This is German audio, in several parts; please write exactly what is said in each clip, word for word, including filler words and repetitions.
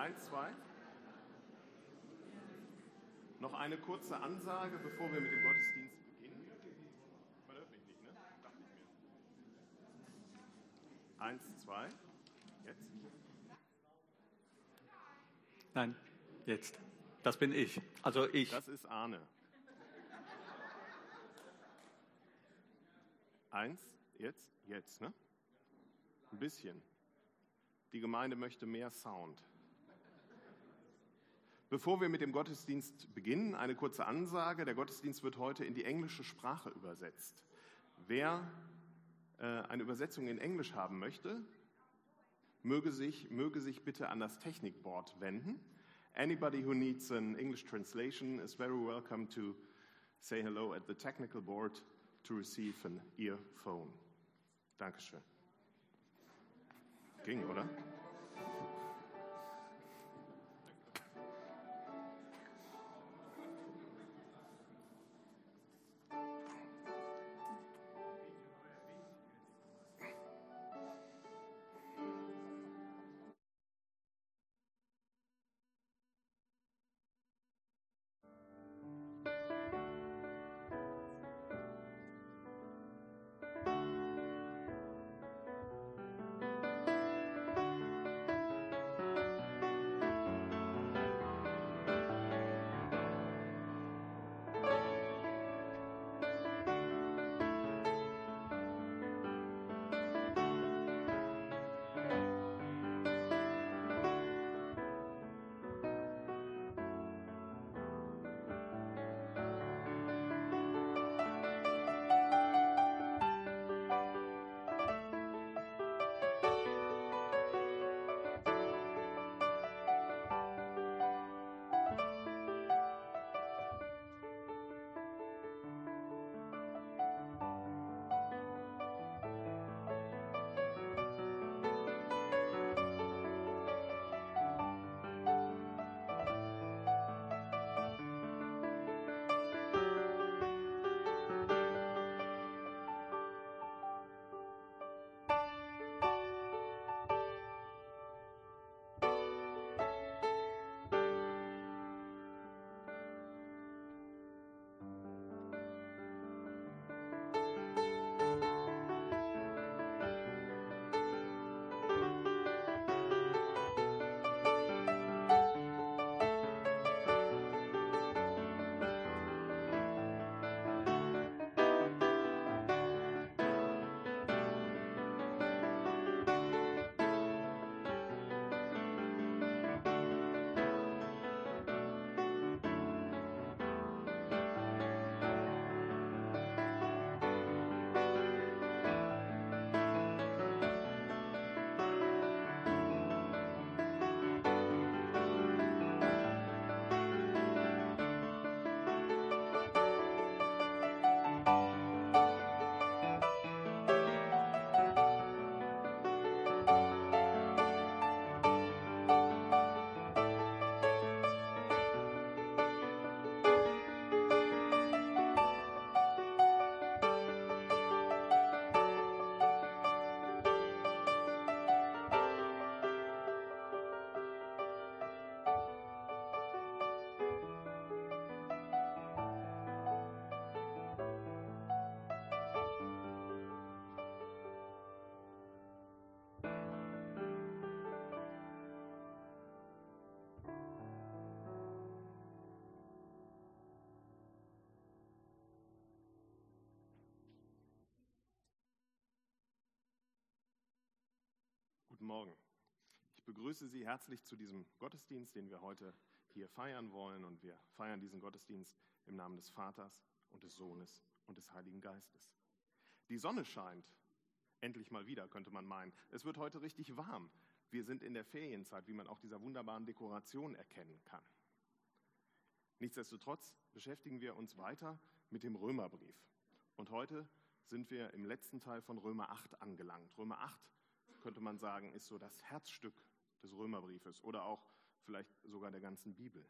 Eins, zwei. Noch eine kurze Ansage, bevor wir mit dem Gottesdienst beginnen. Man hört mich nicht, ne? Dachte ich mir. Eins, zwei. Jetzt? Nein, jetzt. Das bin ich. Also ich. Das ist Arne. Eins, jetzt? Jetzt, ne? Ein bisschen. Die Gemeinde möchte mehr Sound. Bevor wir mit dem Gottesdienst beginnen, eine kurze Ansage. Der Gottesdienst wird heute in die englische Sprache übersetzt. Wer äh, eine Übersetzung in Englisch haben möchte, möge sich, möge sich bitte an das Technikboard wenden. Anybody who needs an English translation is very welcome to say hello at the technical board to receive an earphone. Dankeschön. Ging, oder? Guten Morgen. Ich begrüße Sie herzlich zu diesem Gottesdienst, den wir heute hier feiern wollen. Und wir feiern diesen Gottesdienst im Namen des Vaters und des Sohnes und des Heiligen Geistes. Die Sonne scheint, endlich mal wieder, könnte man meinen. Es wird heute richtig warm. Wir sind in der Ferienzeit, wie man auch dieser wunderbaren Dekoration erkennen kann. Nichtsdestotrotz beschäftigen wir uns weiter mit dem Römerbrief. Und heute sind wir im letzten Teil von Römer acht angelangt. Römer acht, könnte man sagen, ist so das Herzstück des Römerbriefes oder auch vielleicht sogar der ganzen Bibel.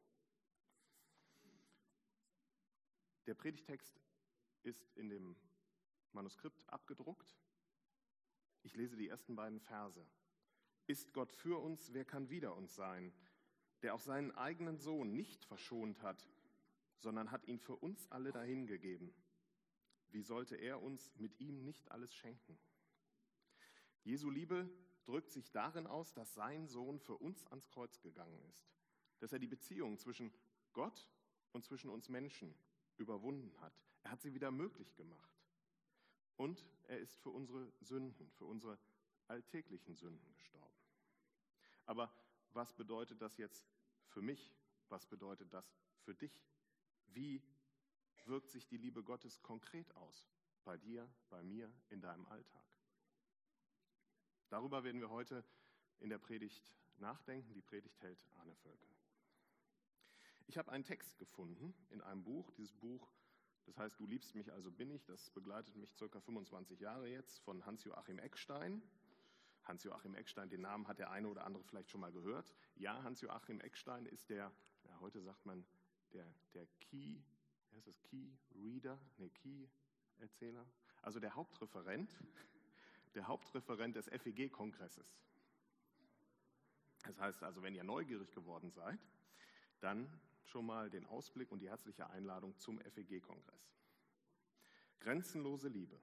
Der Predigtext ist in dem Manuskript abgedruckt. Ich lese die ersten beiden Verse. Ist Gott für uns, wer kann wider uns sein? Der auch seinen eigenen Sohn nicht verschont hat, sondern hat ihn für uns alle dahingegeben. Wie sollte er uns mit ihm nicht alles schenken? Jesu Liebe drückt sich darin aus, dass sein Sohn für uns ans Kreuz gegangen ist, dass er die Beziehung zwischen Gott und zwischen uns Menschen überwunden hat. Er hat sie wieder möglich gemacht. Und er ist für unsere Sünden, für unsere alltäglichen Sünden gestorben. Aber was bedeutet das jetzt für mich? Was bedeutet das für dich? Wie wirkt sich die Liebe Gottes konkret aus? Bei dir, bei mir, in deinem Alltag? Darüber werden wir heute in der Predigt nachdenken. Die Predigt hält Arne Völker. Ich habe einen Text gefunden in einem Buch. Dieses Buch, das heißt Du liebst mich, also bin ich. Das begleitet mich ca. fünfundzwanzig Jahre jetzt, von Hans-Joachim Eckstein. Hans-Joachim Eckstein, den Namen hat der eine oder andere vielleicht schon mal gehört. Ja, Hans-Joachim Eckstein ist der, ja, heute sagt man, der, der Key, wie heißt das, Key Reader, ne, Key Erzähler, also der Hauptreferent, der Hauptreferent des F E G-Kongresses. Das heißt also, wenn ihr neugierig geworden seid, dann schon mal den Ausblick und die herzliche Einladung zum F E G-Kongress. Grenzenlose Liebe.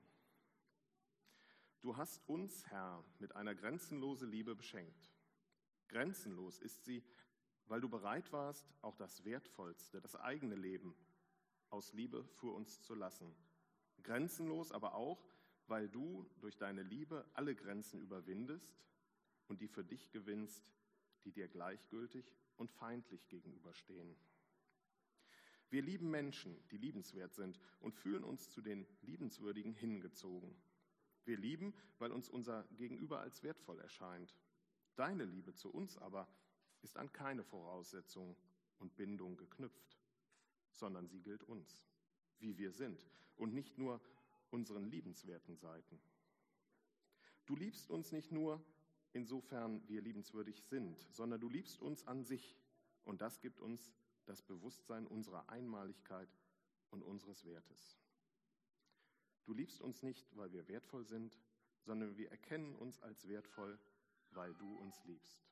Du hast uns, Herr, mit einer grenzenlosen Liebe beschenkt. Grenzenlos ist sie, weil du bereit warst, auch das Wertvollste, das eigene Leben aus Liebe für uns zu lassen. Grenzenlos aber auch, weil du durch deine Liebe alle Grenzen überwindest und die für dich gewinnst, die dir gleichgültig und feindlich gegenüberstehen. Wir lieben Menschen, die liebenswert sind und fühlen uns zu den Liebenswürdigen hingezogen. Wir lieben, weil uns unser Gegenüber als wertvoll erscheint. Deine Liebe zu uns aber ist an keine Voraussetzung und Bindung geknüpft, sondern sie gilt uns, wie wir sind und nicht nur unseren liebenswerten Seiten. Du liebst uns nicht nur, insofern wir liebenswürdig sind, sondern du liebst uns an sich und das gibt uns das Bewusstsein unserer Einmaligkeit und unseres Wertes. Du liebst uns nicht, weil wir wertvoll sind, sondern wir erkennen uns als wertvoll, weil du uns liebst.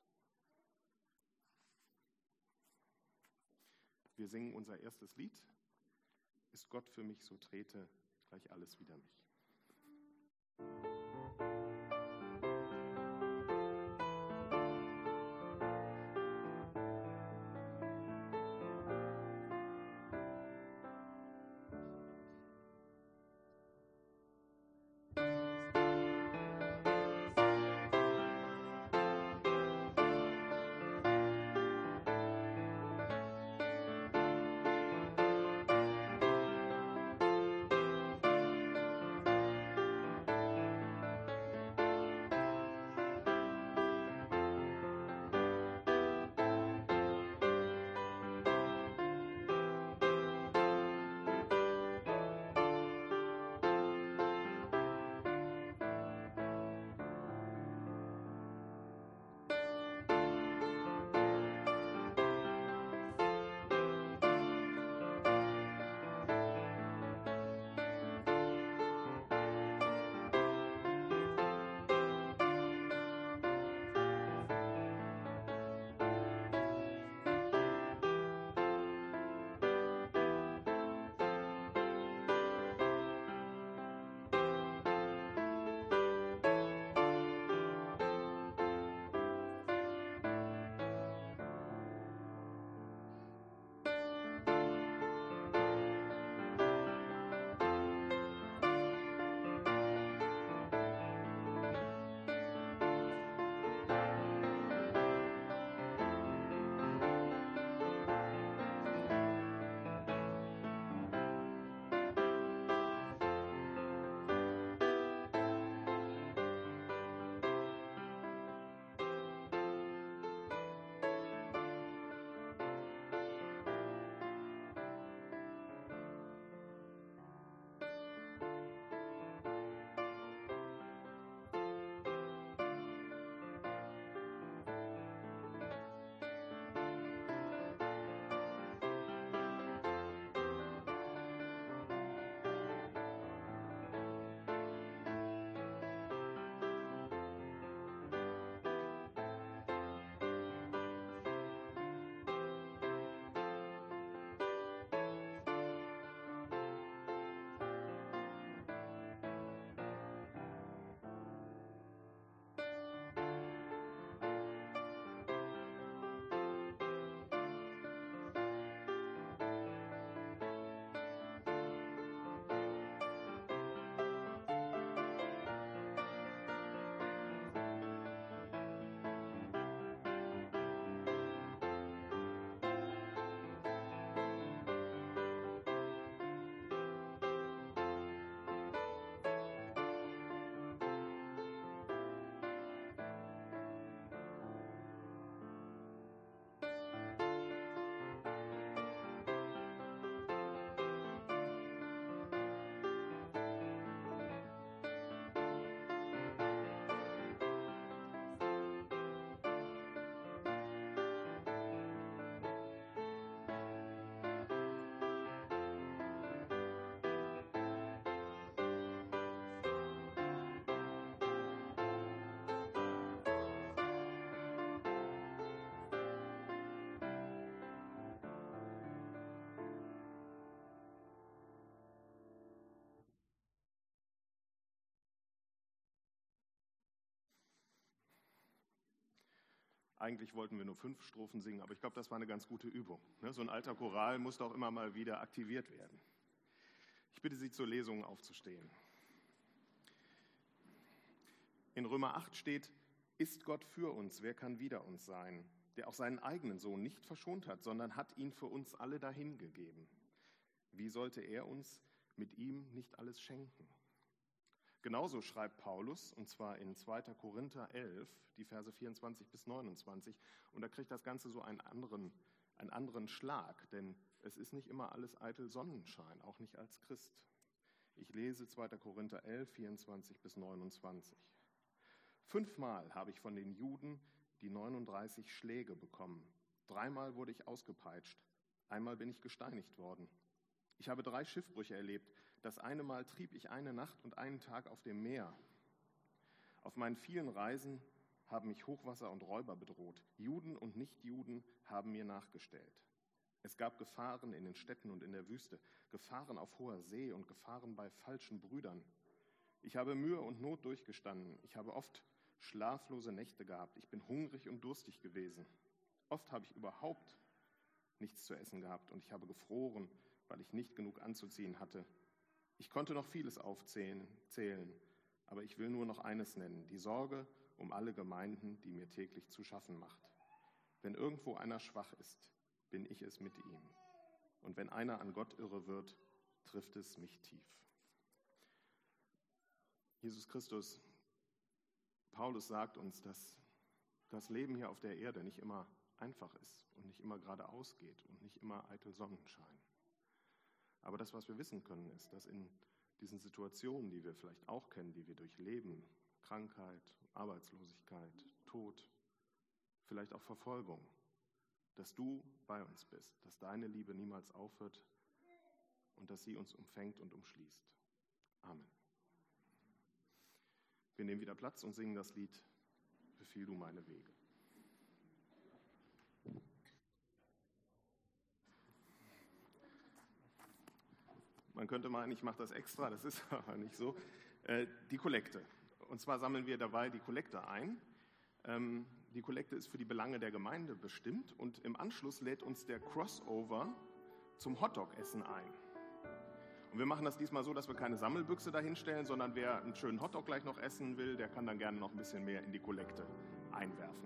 Wir singen unser erstes Lied. Ist Gott für mich, so trete gleich alles wider mich. Eigentlich wollten wir nur fünf Strophen singen, aber ich glaube, das war eine ganz gute Übung. So ein alter Choral musste auch immer mal wieder aktiviert werden. Ich bitte Sie, zur Lesung aufzustehen. In Römer acht steht: Ist Gott für uns, wer kann wider uns sein? Der auch seinen eigenen Sohn nicht verschont hat, sondern hat ihn für uns alle dahingegeben. Wie sollte er uns mit ihm nicht alles schenken? Genauso schreibt Paulus, und zwar in zweiter Korinther elf, die Verse vierundzwanzig bis neunundzwanzig. Und da kriegt das Ganze so einen anderen, einen anderen Schlag, denn es ist nicht immer alles eitel Sonnenschein, auch nicht als Christ. Ich lese zweiter Korinther elf, vierundzwanzig bis neunundzwanzig. Fünfmal habe ich von den Juden die neununddreißig Schläge bekommen. Dreimal wurde ich ausgepeitscht. Einmal bin ich gesteinigt worden. Ich habe drei Schiffbrüche erlebt. Das eine Mal trieb ich eine Nacht und einen Tag auf dem Meer. Auf meinen vielen Reisen haben mich Hochwasser und Räuber bedroht. Juden und Nichtjuden haben mir nachgestellt. Es gab Gefahren in den Städten und in der Wüste, Gefahren auf hoher See und Gefahren bei falschen Brüdern. Ich habe Mühe und Not durchgestanden. Ich habe oft schlaflose Nächte gehabt. Ich bin hungrig und durstig gewesen. Oft habe ich überhaupt nichts zu essen gehabt und ich habe gefroren, weil ich nicht genug anzuziehen hatte. Ich konnte noch vieles aufzählen, zählen, aber ich will nur noch eines nennen: die Sorge um alle Gemeinden, die mir täglich zu schaffen macht. Wenn irgendwo einer schwach ist, bin ich es mit ihm. Und wenn einer an Gott irre wird, trifft es mich tief. Jesus Christus, Paulus sagt uns, dass das Leben hier auf der Erde nicht immer einfach ist und nicht immer geradeaus geht und nicht immer eitel Sonnenschein. Aber das, was wir wissen können, ist, dass in diesen Situationen, die wir vielleicht auch kennen, die wir durchleben, Krankheit, Arbeitslosigkeit, Tod, vielleicht auch Verfolgung, dass du bei uns bist, dass deine Liebe niemals aufhört und dass sie uns umfängt und umschließt. Amen. Wir nehmen wieder Platz und singen das Lied Befiehl du meine Wege. Man könnte meinen, ich mache das extra, das ist aber nicht so. Äh, die Kollekte. Und zwar sammeln wir dabei die Kollekte ein. Ähm, die Kollekte ist für die Belange der Gemeinde bestimmt und im Anschluss lädt uns der Crossover zum Hotdog-Essen ein. Und wir machen das diesmal so, dass wir keine Sammelbüchse dahinstellen, sondern wer einen schönen Hotdog gleich noch essen will, der kann dann gerne noch ein bisschen mehr in die Kollekte einwerfen.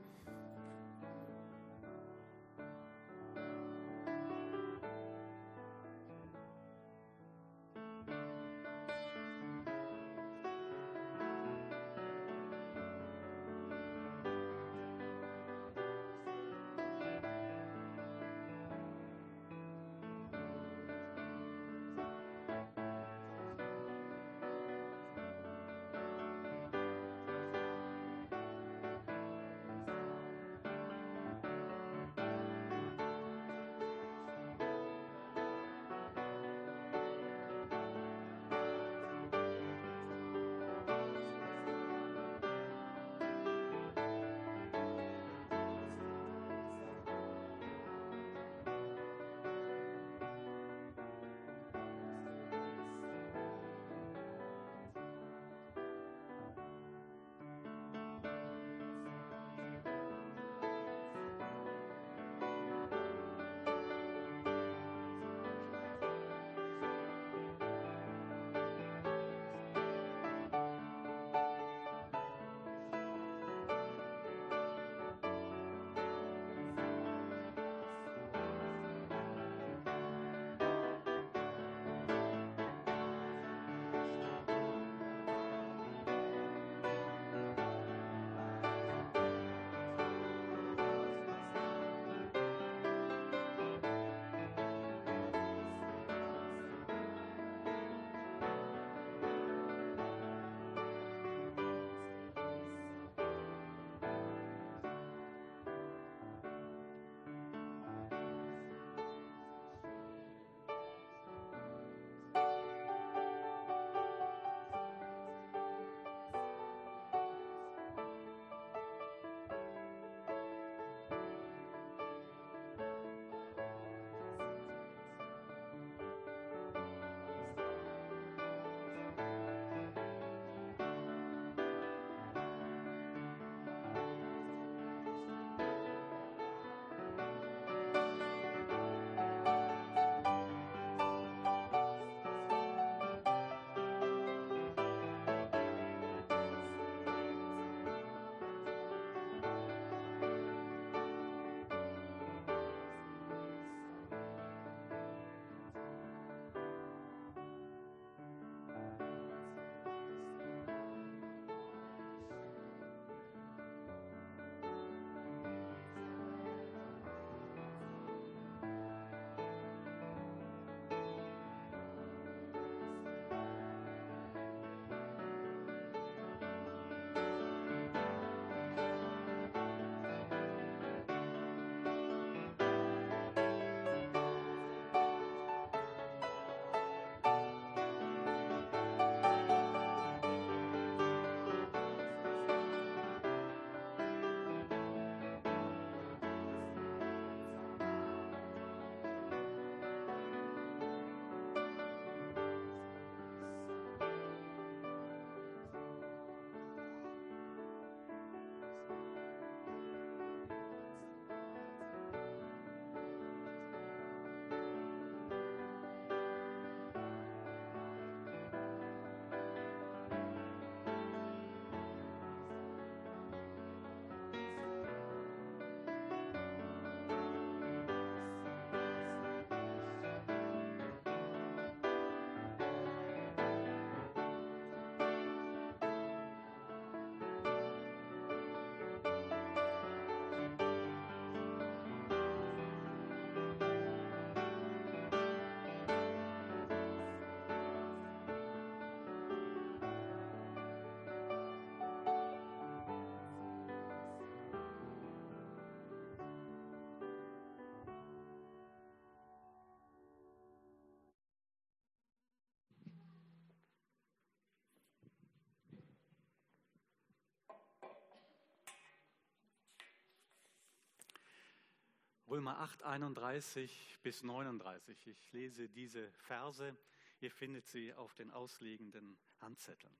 Römer acht, einunddreißig bis neununddreißig. Ich lese diese Verse. Ihr findet sie auf den ausliegenden Handzetteln.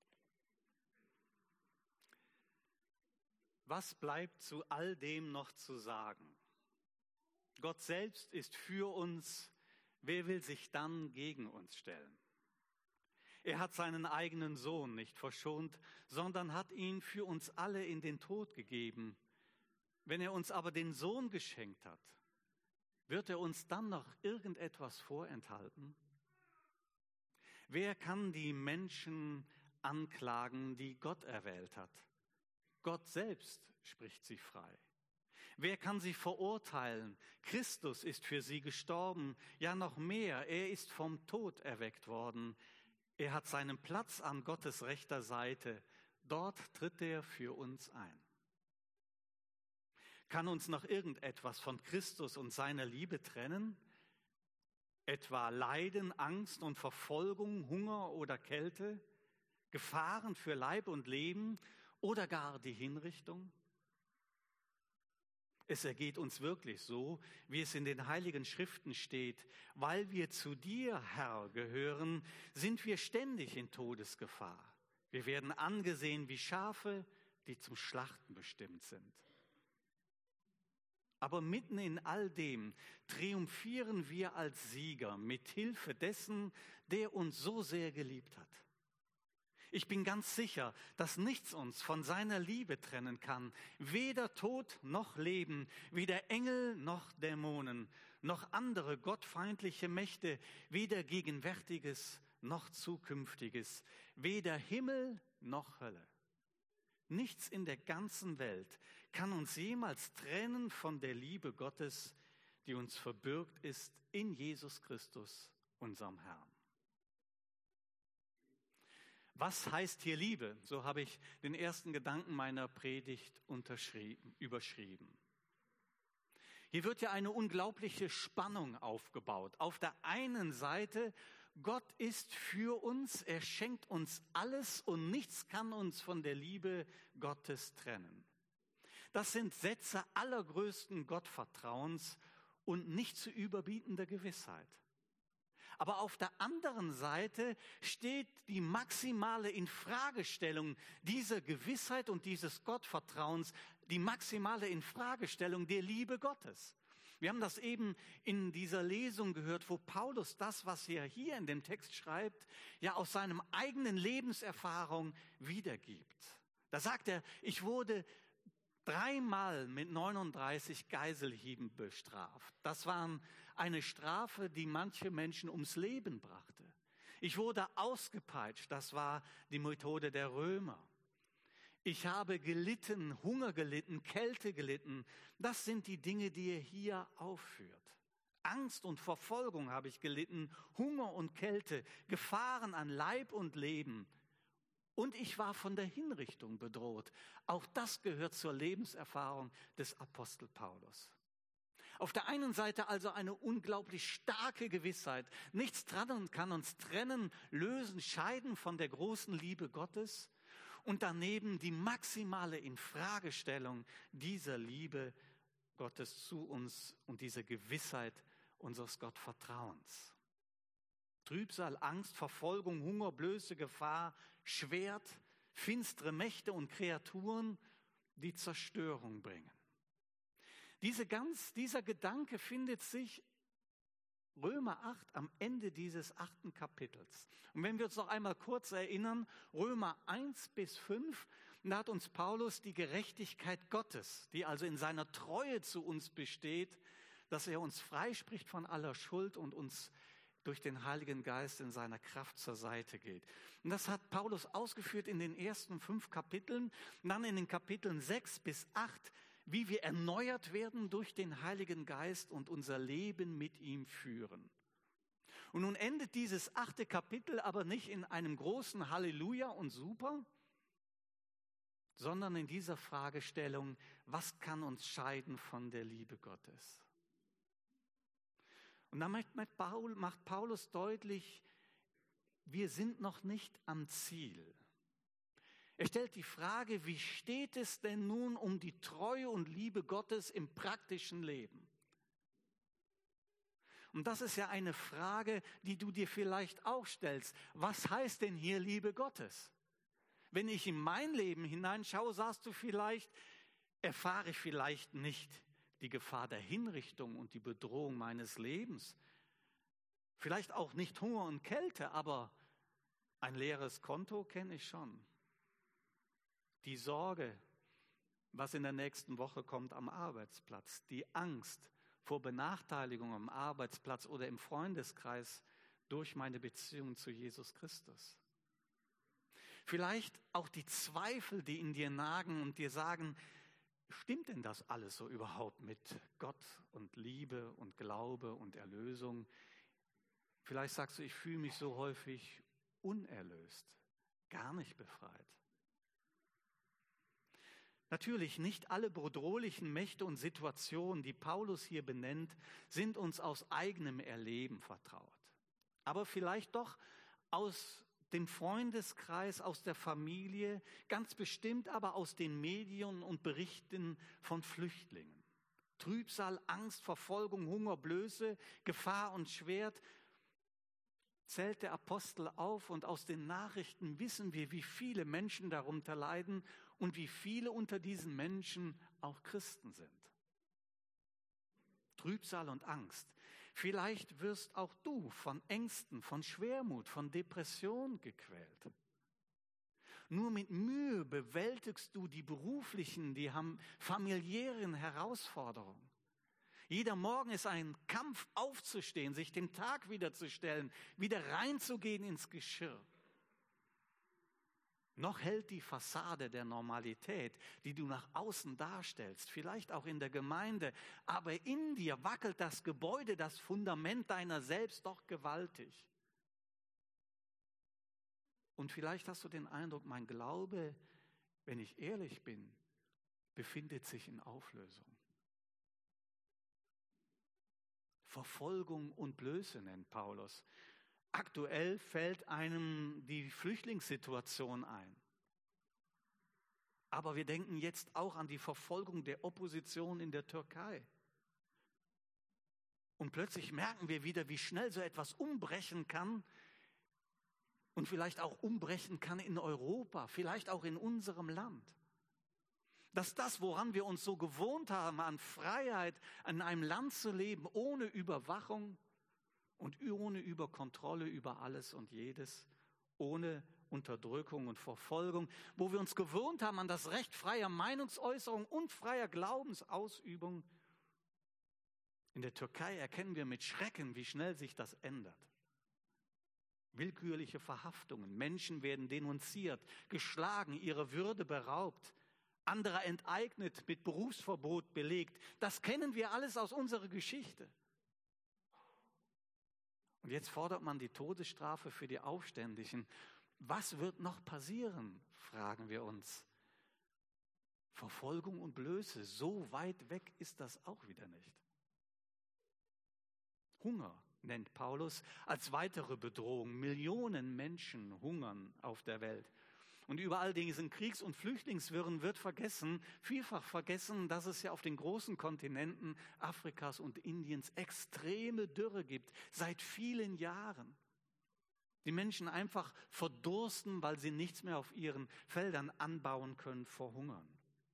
Was bleibt zu all dem noch zu sagen? Gott selbst ist für uns. Wer will sich dann gegen uns stellen? Er hat seinen eigenen Sohn nicht verschont, sondern hat ihn für uns alle in den Tod gegeben. Wenn er uns aber den Sohn geschenkt hat, wird er uns dann noch irgendetwas vorenthalten? Wer kann die Menschen anklagen, die Gott erwählt hat? Gott selbst spricht sie frei. Wer kann sie verurteilen? Christus ist für sie gestorben, ja noch mehr, er ist vom Tod erweckt worden. Er hat seinen Platz an Gottes rechter Seite, dort tritt er für uns ein. Kann uns noch irgendetwas von Christus und seiner Liebe trennen? Etwa Leiden, Angst und Verfolgung, Hunger oder Kälte, Gefahren für Leib und Leben oder gar die Hinrichtung? Es ergeht uns wirklich so, wie es in den Heiligen Schriften steht. Weil wir zu dir, Herr, gehören, sind wir ständig in Todesgefahr. Wir werden angesehen wie Schafe, die zum Schlachten bestimmt sind. Aber mitten in all dem triumphieren wir als Sieger mit Hilfe dessen, der uns so sehr geliebt hat. Ich bin ganz sicher, dass nichts uns von seiner Liebe trennen kann. Weder Tod noch Leben, weder Engel noch Dämonen, noch andere gottfeindliche Mächte, weder Gegenwärtiges noch Zukünftiges, weder Himmel noch Hölle. Nichts in der ganzen Welt kann uns jemals trennen von der Liebe Gottes, die uns verbürgt ist in Jesus Christus, unserem Herrn. Was heißt hier Liebe? So habe ich den ersten Gedanken meiner Predigt unterschrieben, überschrieben. Hier wird ja eine unglaubliche Spannung aufgebaut. Auf der einen Seite, Gott ist für uns, er schenkt uns alles und nichts kann uns von der Liebe Gottes trennen. Das sind Sätze allergrößten Gottvertrauens und nicht zu überbietender Gewissheit. Aber auf der anderen Seite steht die maximale Infragestellung dieser Gewissheit und dieses Gottvertrauens, die maximale Infragestellung der Liebe Gottes. Wir haben das eben in dieser Lesung gehört, wo Paulus das, was er hier in dem Text schreibt, ja aus seinem eigenen Lebenserfahrung wiedergibt. Da sagt er, ich wurde dreimal mit neununddreißig Geiselhieben bestraft. Das waren eine Strafe, die manche Menschen ums Leben brachte. Ich wurde ausgepeitscht, das war die Methode der Römer. Ich habe gelitten, Hunger gelitten, Kälte gelitten. Das sind die Dinge, die er hier aufführt. Angst und Verfolgung habe ich gelitten, Hunger und Kälte, Gefahren an Leib und Leben. Und ich war von der Hinrichtung bedroht. Auch das gehört zur Lebenserfahrung des Apostel Paulus. Auf der einen Seite also eine unglaublich starke Gewissheit. Nichts dran kann uns trennen, lösen, scheiden von der großen Liebe Gottes. Und daneben die maximale Infragestellung dieser Liebe Gottes zu uns und diese Gewissheit unseres Gottvertrauens. Trübsal, Angst, Verfolgung, Hunger, Blöße, Gefahr, Schwert, finstere Mächte und Kreaturen, die Zerstörung bringen. Diese ganz, dieser Gedanke findet sich Römer acht am Ende dieses achten Kapitels. Und wenn wir uns noch einmal kurz erinnern, Römer eins bis fünf, da hat uns Paulus die Gerechtigkeit Gottes, die also in seiner Treue zu uns besteht, dass er uns freispricht von aller Schuld und uns durch den Heiligen Geist in seiner Kraft zur Seite geht. Und das hat Paulus ausgeführt in den ersten fünf Kapiteln, und dann in den Kapiteln sechs bis acht, wie wir erneuert werden durch den Heiligen Geist und unser Leben mit ihm führen. Und nun endet dieses achte Kapitel aber nicht in einem großen Halleluja und Super, sondern in dieser Fragestellung, was kann uns scheiden von der Liebe Gottes? Und dann macht Paulus deutlich, wir sind noch nicht am Ziel. Er stellt die Frage, wie steht es denn nun um die Treue und Liebe Gottes im praktischen Leben? Und das ist ja eine Frage, die du dir vielleicht auch stellst. Was heißt denn hier Liebe Gottes? Wenn ich in mein Leben hineinschaue, sagst du vielleicht, erfahre ich vielleicht nicht die Gefahr der Hinrichtung und die Bedrohung meines Lebens. Vielleicht auch nicht Hunger und Kälte, aber ein leeres Konto kenne ich schon. Die Sorge, was in der nächsten Woche kommt am Arbeitsplatz, die Angst vor Benachteiligung am Arbeitsplatz oder im Freundeskreis durch meine Beziehung zu Jesus Christus. Vielleicht auch die Zweifel, die in dir nagen und dir sagen, stimmt denn das alles so überhaupt mit Gott und Liebe und Glaube und Erlösung? Vielleicht sagst du, ich fühle mich so häufig unerlöst, gar nicht befreit. Natürlich, nicht alle bedrohlichen Mächte und Situationen, die Paulus hier benennt, sind uns aus eigenem Erleben vertraut. Aber vielleicht doch aus dem Freundeskreis, aus der Familie, ganz bestimmt aber aus den Medien und Berichten von Flüchtlingen. Trübsal, Angst, Verfolgung, Hunger, Blöße, Gefahr und Schwert zählt der Apostel auf, und aus den Nachrichten wissen wir, wie viele Menschen darunter leiden und wie viele unter diesen Menschen auch Christen sind. Trübsal und Angst. Vielleicht wirst auch du von Ängsten, von Schwermut, von Depression gequält. Nur mit Mühe bewältigst du die beruflichen, die familiären Herausforderungen. Jeder Morgen ist ein Kampf, aufzustehen, sich dem Tag wiederzustellen, wieder reinzugehen ins Geschirr. Noch hält die Fassade der Normalität, die du nach außen darstellst, vielleicht auch in der Gemeinde, aber in dir wackelt das Gebäude, das Fundament deiner selbst doch gewaltig. Und vielleicht hast du den Eindruck, mein Glaube, wenn ich ehrlich bin, befindet sich in Auflösung. Verfolgung und Blöße nennt Paulus. Aktuell fällt einem die Flüchtlingssituation ein. Aber wir denken jetzt auch an die Verfolgung der Opposition in der Türkei. Und plötzlich merken wir wieder, wie schnell so etwas umbrechen kann und vielleicht auch umbrechen kann in Europa, vielleicht auch in unserem Land. Dass das, woran wir uns so gewohnt haben, an Freiheit, in einem Land zu leben, ohne Überwachung und ohne Überkontrolle über alles und jedes, ohne Unterdrückung und Verfolgung, wo wir uns gewohnt haben an das Recht freier Meinungsäußerung und freier Glaubensausübung. In der Türkei erkennen wir mit Schrecken, wie schnell sich das ändert. Willkürliche Verhaftungen, Menschen werden denunziert, geschlagen, ihre Würde beraubt, andere enteignet, mit Berufsverbot belegt. Das kennen wir alles aus unserer Geschichte. Und jetzt fordert man die Todesstrafe für die Aufständischen. Was wird noch passieren, fragen wir uns. Verfolgung und Blöße, so weit weg ist das auch wieder nicht. Hunger nennt Paulus als weitere Bedrohung. Millionen Menschen hungern auf der Welt. Und über all diesen Kriegs- und Flüchtlingswirren wird vergessen, vielfach vergessen, dass es ja auf den großen Kontinenten Afrikas und Indiens extreme Dürre gibt, seit vielen Jahren. Die Menschen einfach verdursten, weil sie nichts mehr auf ihren Feldern anbauen können vor Hungern.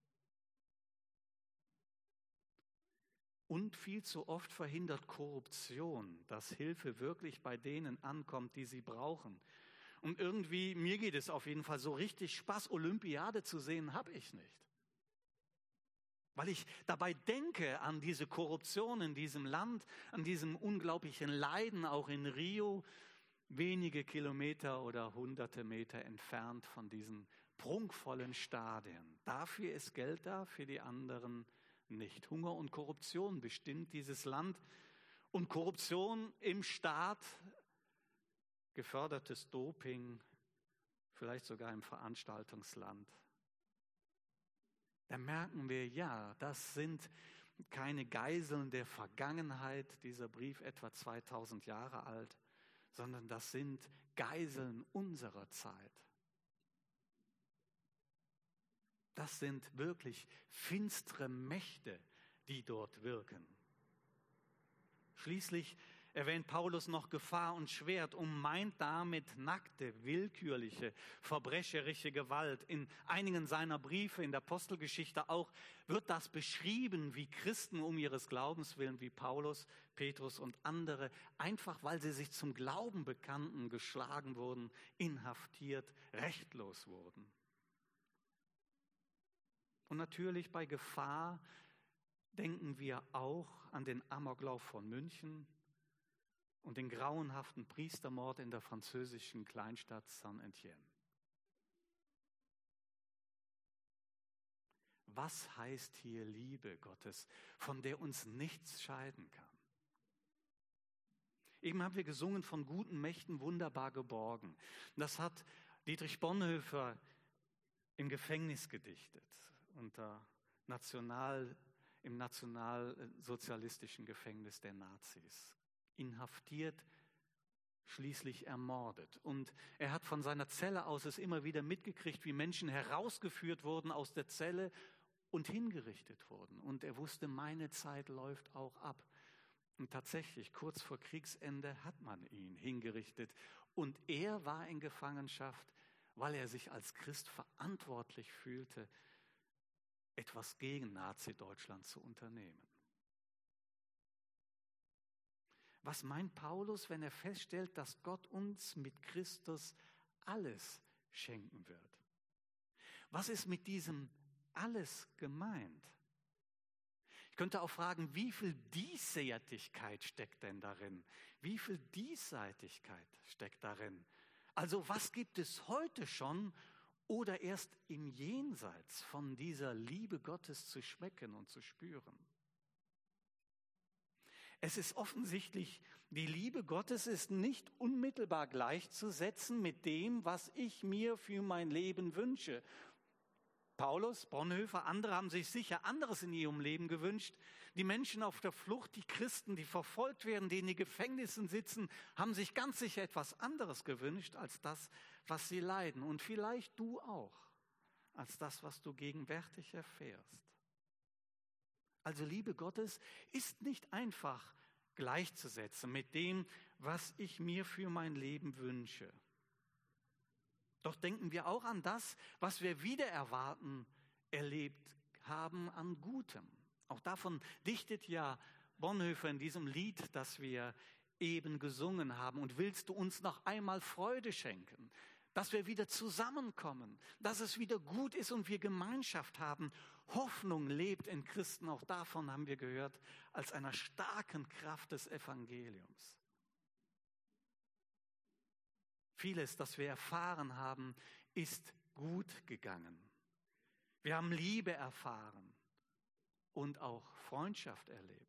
Und viel zu oft verhindert Korruption, dass Hilfe wirklich bei denen ankommt, die sie brauchen. Und irgendwie, mir geht es auf jeden Fall so richtig Spaß, Olympiade zu sehen, habe ich nicht. Weil ich dabei denke an diese Korruption in diesem Land, an diesem unglaublichen Leiden auch in Rio, wenige Kilometer oder hunderte Meter entfernt von diesen prunkvollen Stadien. Dafür ist Geld da, für die anderen nicht. Hunger und Korruption bestimmt dieses Land. Und Korruption im Staat, gefördertes Doping, vielleicht sogar im Veranstaltungsland. Da merken wir, ja, das sind keine Geiseln der Vergangenheit, dieser Brief etwa zweitausend Jahre alt, sondern das sind Geiseln unserer Zeit. Das sind wirklich finstere Mächte, die dort wirken. Schließlich erwähnt Paulus noch Gefahr und Schwert und meint damit nackte, willkürliche, verbrecherische Gewalt. In einigen seiner Briefe in der Apostelgeschichte auch wird das beschrieben, wie Christen um ihres Glaubens willen, wie Paulus, Petrus und andere, einfach weil sie sich zum Glauben bekannten, geschlagen wurden, inhaftiert, rechtlos wurden. Und natürlich bei Gefahr denken wir auch an den Amoklauf von München und den grauenhaften Priestermord in der französischen Kleinstadt Saint-Étienne. Was heißt hier Liebe Gottes, von der uns nichts scheiden kann? Eben haben wir gesungen, von guten Mächten wunderbar geborgen. Das hat Dietrich Bonhoeffer im Gefängnis gedichtet, unter National, im nationalsozialistischen Gefängnis der Nazis. Inhaftiert, schließlich ermordet. Und er hat von seiner Zelle aus es immer wieder mitgekriegt, wie Menschen herausgeführt wurden aus der Zelle und hingerichtet wurden. Und er wusste, meine Zeit läuft auch ab. Und tatsächlich, kurz vor Kriegsende hat man ihn hingerichtet. Und er war in Gefangenschaft, weil er sich als Christ verantwortlich fühlte, etwas gegen Nazi-Deutschland zu unternehmen. Was meint Paulus, wenn er feststellt, dass Gott uns mit Christus alles schenken wird? Was ist mit diesem alles gemeint? Ich könnte auch fragen, wie viel Diesseitigkeit steckt denn darin? Wie viel Diesseitigkeit steckt darin? Also was gibt es heute schon oder erst im Jenseits von dieser Liebe Gottes zu schmecken und zu spüren? Es ist offensichtlich, die Liebe Gottes ist nicht unmittelbar gleichzusetzen mit dem, was ich mir für mein Leben wünsche. Paulus, Bonhoeffer, andere haben sich sicher anderes in ihrem Leben gewünscht. Die Menschen auf der Flucht, die Christen, die verfolgt werden, die in den Gefängnissen sitzen, haben sich ganz sicher etwas anderes gewünscht als das, was sie leiden. Und vielleicht du auch, als das, was du gegenwärtig erfährst. Also Liebe Gottes ist nicht einfach gleichzusetzen mit dem, was ich mir für mein Leben wünsche. Doch denken wir auch an das, was wir wieder erwarten, erlebt haben an Gutem. Auch davon dichtet ja Bonhoeffer in diesem Lied, das wir eben gesungen haben. Und willst du uns noch einmal Freude schenken, dass wir wieder zusammenkommen, dass es wieder gut ist und wir Gemeinschaft haben. Hoffnung lebt in Christen, auch davon haben wir gehört, als einer starken Kraft des Evangeliums. Vieles, das wir erfahren haben, ist gut gegangen. Wir haben Liebe erfahren und auch Freundschaft erlebt.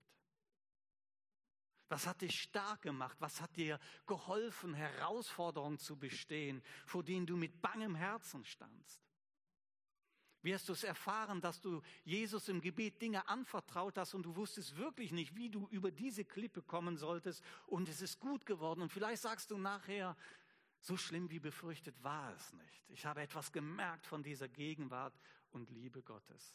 Was hat dich stark gemacht? Was hat dir geholfen, Herausforderungen zu bestehen, vor denen du mit bangem Herzen standst? Wie hast du es erfahren, dass du Jesus im Gebet Dinge anvertraut hast und du wusstest wirklich nicht, wie du über diese Klippe kommen solltest und es ist gut geworden und vielleicht sagst du nachher, so schlimm wie befürchtet war es nicht. Ich habe etwas gemerkt von dieser Gegenwart und Liebe Gottes.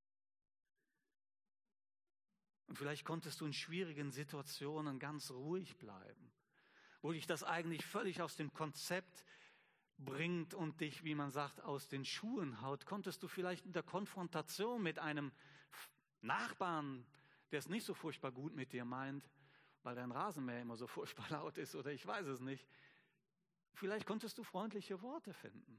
Und vielleicht konntest du in schwierigen Situationen ganz ruhig bleiben, wo dich das eigentlich völlig aus dem Konzept bringt und dich, wie man sagt, aus den Schuhen haut. Konntest du vielleicht in der Konfrontation mit einem Nachbarn, der es nicht so furchtbar gut mit dir meint, weil dein Rasenmäher immer so furchtbar laut ist oder ich weiß es nicht, vielleicht konntest du freundliche Worte finden.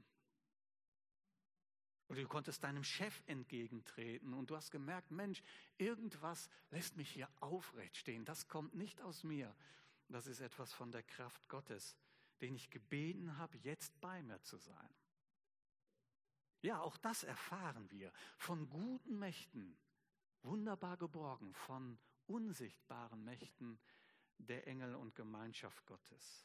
Oder du konntest deinem Chef entgegentreten und du hast gemerkt, Mensch, irgendwas lässt mich hier aufrecht stehen. Das kommt nicht aus mir. Das ist etwas von der Kraft Gottes, den ich gebeten habe, jetzt bei mir zu sein. Ja, auch das erfahren wir von guten Mächten, wunderbar geborgen, von unsichtbaren Mächten der Engel und Gemeinschaft Gottes.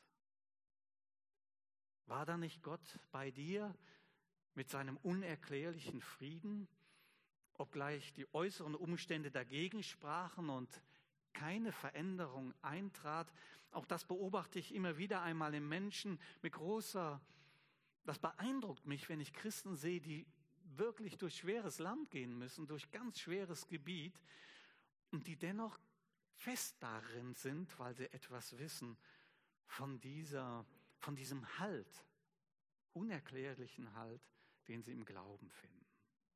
War da nicht Gott bei dir mit seinem unerklärlichen Frieden, obgleich die äußeren Umstände dagegen sprachen und keine Veränderung eintrat? Auch das beobachte ich immer wieder einmal im Menschen mit großer, das beeindruckt mich, wenn ich Christen sehe, die wirklich durch schweres Land gehen müssen, durch ganz schweres Gebiet und die dennoch fest darin sind, weil sie etwas wissen von dieser, von diesem Halt, unerklärlichen Halt, den sie im Glauben finden.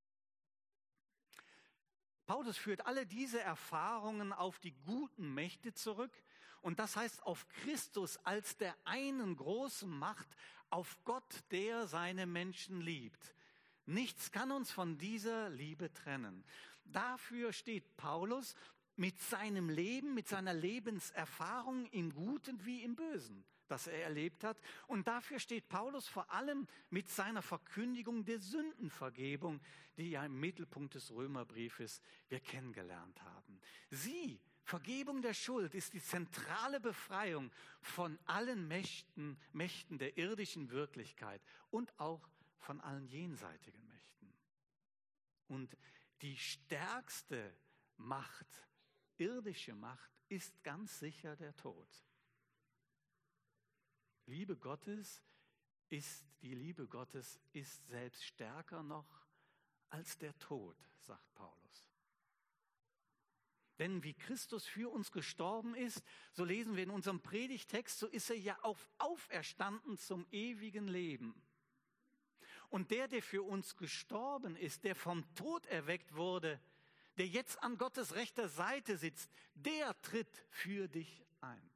Paulus führt alle diese Erfahrungen auf die guten Mächte zurück und das heißt auf Christus als der einen großen Macht, auf Gott, der seine Menschen liebt. Nichts kann uns von dieser Liebe trennen. Dafür steht Paulus mit seinem Leben, mit seiner Lebenserfahrung im Guten wie im Bösen, das er erlebt hat. Und dafür steht Paulus vor allem mit seiner Verkündigung der Sündenvergebung, die ja im Mittelpunkt des Römerbriefes wir kennengelernt haben. Sie, Vergebung der Schuld, ist die zentrale Befreiung von allen Mächten, Mächten der irdischen Wirklichkeit und auch von allen jenseitigen Mächten. Und die stärkste Macht, irdische Macht, ist ganz sicher der Tod. Liebe Gottes ist, die Liebe Gottes ist selbst stärker noch als der Tod, sagt Paulus. Denn wie Christus für uns gestorben ist, so lesen wir in unserem Predigtext, so ist er ja auch auferstanden zum ewigen Leben. Und der, der für uns gestorben ist, der vom Tod erweckt wurde, der jetzt an Gottes rechter Seite sitzt, der tritt für dich ein.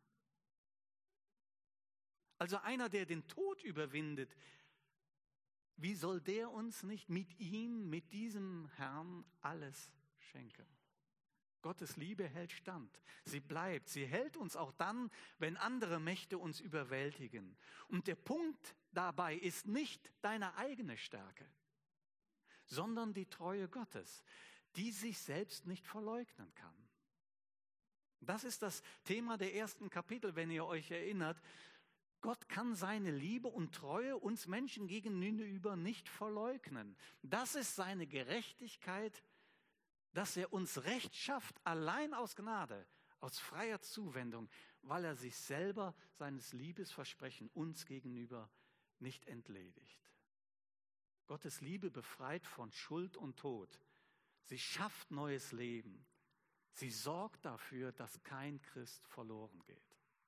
Also einer, der den Tod überwindet, wie soll der uns nicht mit ihm, mit diesem Herrn alles schenken? Gottes Liebe hält stand, sie bleibt, sie hält uns auch dann, wenn andere Mächte uns überwältigen. Und der Punkt dabei ist nicht deine eigene Stärke, sondern die Treue Gottes, die sich selbst nicht verleugnen kann. Das ist das Thema der ersten Kapitel, wenn ihr euch erinnert. Gott kann seine Liebe und Treue uns Menschen gegenüber nicht verleugnen. Das ist seine Gerechtigkeit, dass er uns Recht schafft, allein aus Gnade, aus freier Zuwendung, weil er sich selber seines Liebesversprechen uns gegenüber nicht entledigt. Gottes Liebe befreit von Schuld und Tod. Sie schafft neues Leben. Sie sorgt dafür, dass kein Christ verloren geht.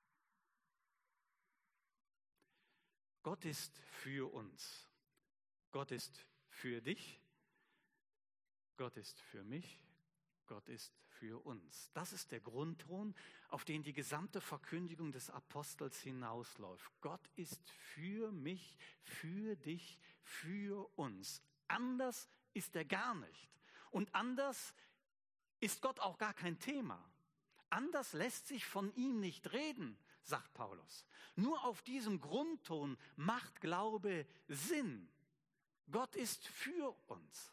Gott ist für uns. Gott ist für dich. Gott ist für mich. Gott ist für uns. Das ist der Grundton, auf den die gesamte Verkündigung des Apostels hinausläuft. Gott ist für mich, für dich, für uns. Anders ist er gar nicht. Und anders ist Gott auch gar kein Thema. Anders lässt sich von ihm nicht reden, sagt Paulus. Nur auf diesem Grundton macht Glaube Sinn. Gott ist für uns.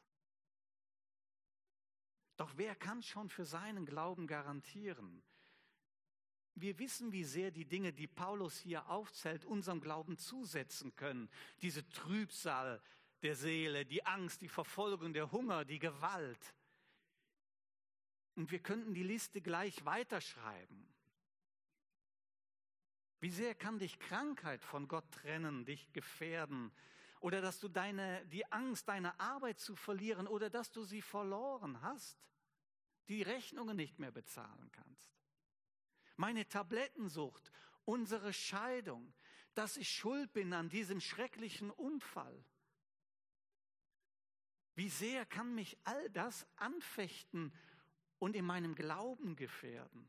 Doch wer kann schon für seinen Glauben garantieren? Wir wissen, wie sehr die Dinge, die Paulus hier aufzählt, unserem Glauben zusetzen können. Diese Trübsal der Seele, die Angst, die Verfolgung, der Hunger, die Gewalt. Und wir könnten die Liste gleich weiterschreiben. Wie sehr kann dich Krankheit von Gott trennen, dich gefährden? Oder dass du deine, die Angst, deine Arbeit zu verlieren oder dass du sie verloren hast, die Rechnungen nicht mehr bezahlen kannst. Meine Tablettensucht, unsere Scheidung, dass ich schuld bin an diesem schrecklichen Unfall. Wie sehr kann mich all das anfechten und in meinem Glauben gefährden?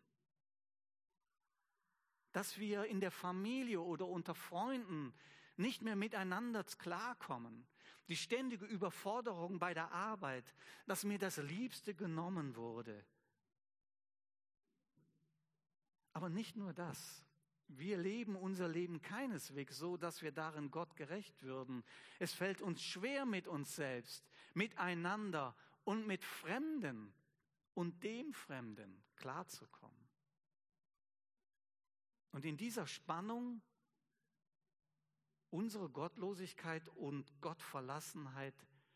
Dass wir in der Familie oder unter Freunden nicht mehr miteinander klarkommen, die ständige Überforderung bei der Arbeit, dass mir das Liebste genommen wurde. Aber nicht nur das. Wir leben unser Leben keineswegs so, dass wir darin Gott gerecht würden. Es fällt uns schwer mit uns selbst, miteinander und mit Fremden und dem Fremden klarzukommen. Und in dieser Spannung unsere Gottlosigkeit und Gottverlassenheit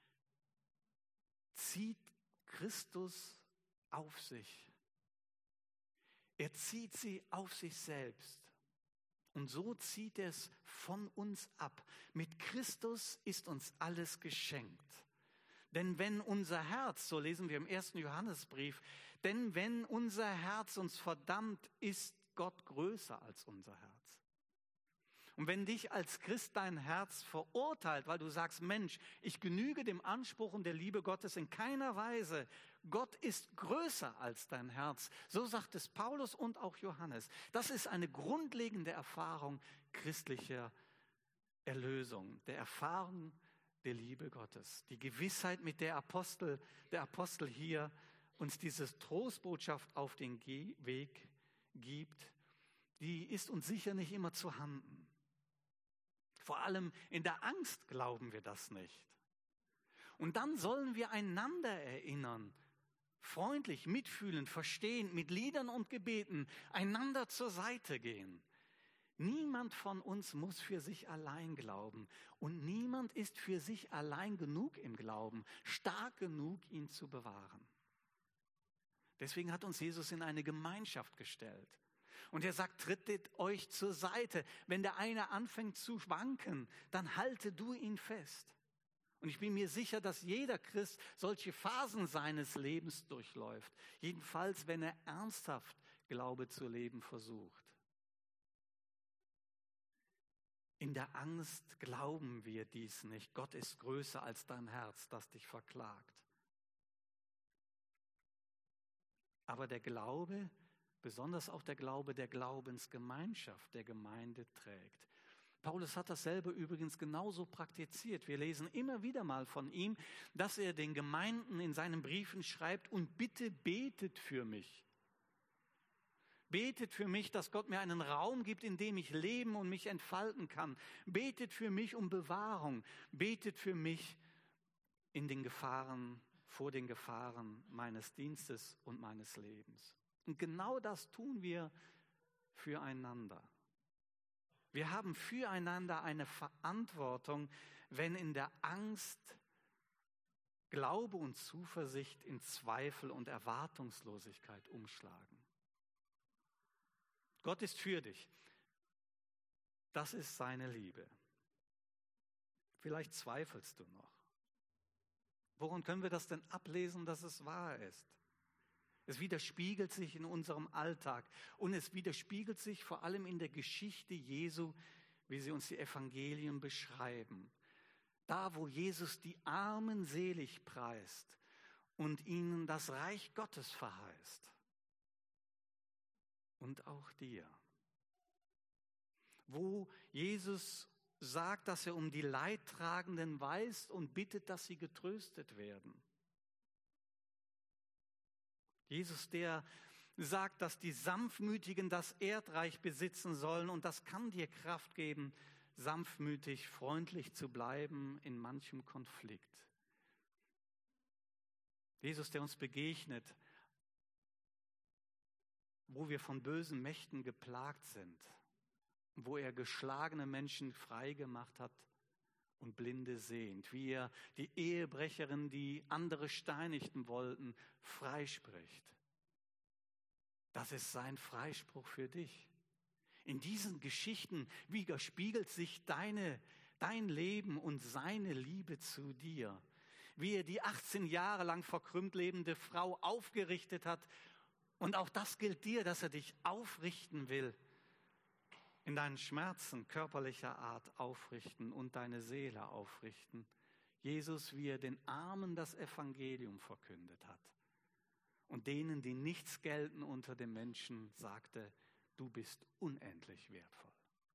zieht Christus auf sich. Er zieht sie auf sich selbst. Und so zieht er es von uns ab. Mit Christus ist uns alles geschenkt. Denn wenn unser Herz, so lesen wir im ersten Johannesbrief, denn wenn unser Herz uns verdammt, ist Gott größer als unser Herz. Und wenn dich als Christ dein Herz verurteilt, weil du sagst, Mensch, ich genüge dem Anspruch und der Liebe Gottes in keiner Weise, Gott ist größer als dein Herz. So sagt es Paulus und auch Johannes. Das ist eine grundlegende Erfahrung christlicher Erlösung, der Erfahrung der Liebe Gottes. Die Gewissheit, mit der Apostel, der Apostel hier uns diese Trostbotschaft auf den Weg gibt, die ist uns sicher nicht immer zu Handen. Vor allem in der Angst glauben wir das nicht. Und dann sollen wir einander erinnern, freundlich, mitfühlend, verstehend, mit Liedern und Gebeten einander zur Seite gehen. Niemand von uns muss für sich allein glauben und niemand ist für sich allein genug im Glauben, stark genug, ihn zu bewahren. Deswegen hat uns Jesus in eine Gemeinschaft gestellt. Und er sagt, trittet euch zur Seite. Wenn der eine anfängt zu wanken, dann halte du ihn fest. Und ich bin mir sicher, dass jeder Christ solche Phasen seines Lebens durchläuft. Jedenfalls, wenn er ernsthaft Glaube zu leben versucht. In der Angst glauben wir dies nicht. Gott ist größer als dein Herz, das dich verklagt. Aber der Glaube, besonders auch der Glaube der Glaubensgemeinschaft, der Gemeinde trägt. Paulus hat dasselbe übrigens genauso praktiziert. Wir lesen immer wieder mal von ihm, dass er den Gemeinden in seinen Briefen schreibt, und bitte betet für mich. Betet für mich, dass Gott mir einen Raum gibt, in dem ich leben und mich entfalten kann. Betet für mich um Bewahrung. Betet für mich in den Gefahren, vor den Gefahren meines Dienstes und meines Lebens. Und genau das tun wir füreinander. Wir haben füreinander eine Verantwortung, wenn in der Angst Glaube und Zuversicht in Zweifel und Erwartungslosigkeit umschlagen. Gott ist für dich. Das ist seine Liebe. Vielleicht zweifelst du noch. Woran können wir das denn ablesen, dass es wahr ist? Es widerspiegelt sich in unserem Alltag und es widerspiegelt sich vor allem in der Geschichte Jesu, wie sie uns die Evangelien beschreiben. Da, wo Jesus die Armen selig preist und ihnen das Reich Gottes verheißt. Und auch dir. Wo Jesus sagt, dass er um die Leidtragenden weiß und bittet, dass sie getröstet werden. Jesus, der sagt, dass die Sanftmütigen das Erdreich besitzen sollen, und das kann dir Kraft geben, sanftmütig, freundlich zu bleiben in manchem Konflikt. Jesus, der uns begegnet, wo wir von bösen Mächten geplagt sind, wo er geschlagene Menschen frei gemacht hat und Blinde sehend, wie er die Ehebrecherin, die andere steinigen wollten, freispricht. Das ist sein Freispruch für dich. In diesen Geschichten widerspiegelt sich deine, dein Leben und seine Liebe zu dir. Wie er die achtzehn Jahre lang verkrümmt lebende Frau aufgerichtet hat. Und auch das gilt dir, dass er dich aufrichten will. In deinen Schmerzen körperlicher Art aufrichten und deine Seele aufrichten. Jesus, wie er den Armen das Evangelium verkündet hat. Und denen, die nichts gelten unter den Menschen, sagte, du bist unendlich wertvoll.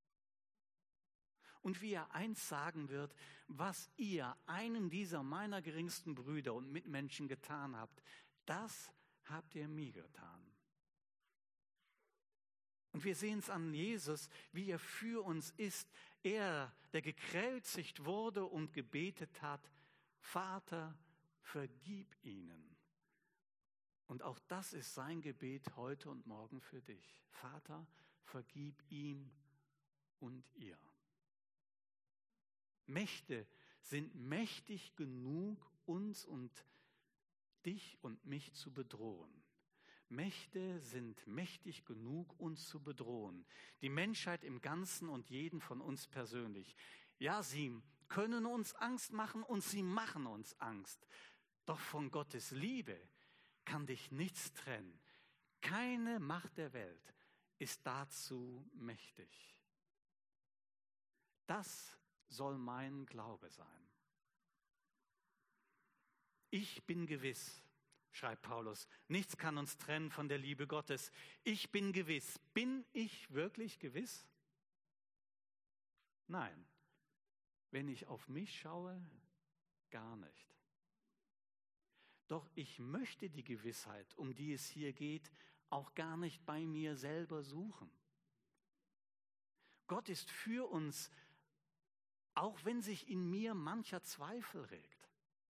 Und wie er eins sagen wird, was ihr einem dieser meiner geringsten Brüder und Mitmenschen getan habt, das habt ihr mir getan. Und wir sehen es an Jesus, wie er für uns ist. Er, der gekreuzigt wurde und gebetet hat, Vater, vergib ihnen. Und auch das ist sein Gebet heute und morgen für dich. Vater, vergib ihm und ihr. Mächte sind mächtig genug, uns und dich und mich zu bedrohen. Mächte sind mächtig genug, uns zu bedrohen. Die Menschheit im Ganzen und jeden von uns persönlich. Ja, sie können uns Angst machen und sie machen uns Angst. Doch von Gottes Liebe kann dich nichts trennen. Keine Macht der Welt ist dazu mächtig. Das soll mein Glaube sein. Ich bin gewiss, schreibt Paulus, nichts kann uns trennen von der Liebe Gottes. Ich bin gewiss. Bin ich wirklich gewiss? Nein. Wenn ich auf mich schaue, gar nicht. Doch ich möchte die Gewissheit, um die es hier geht, auch gar nicht bei mir selber suchen. Gott ist für uns, auch wenn sich in mir mancher Zweifel regt.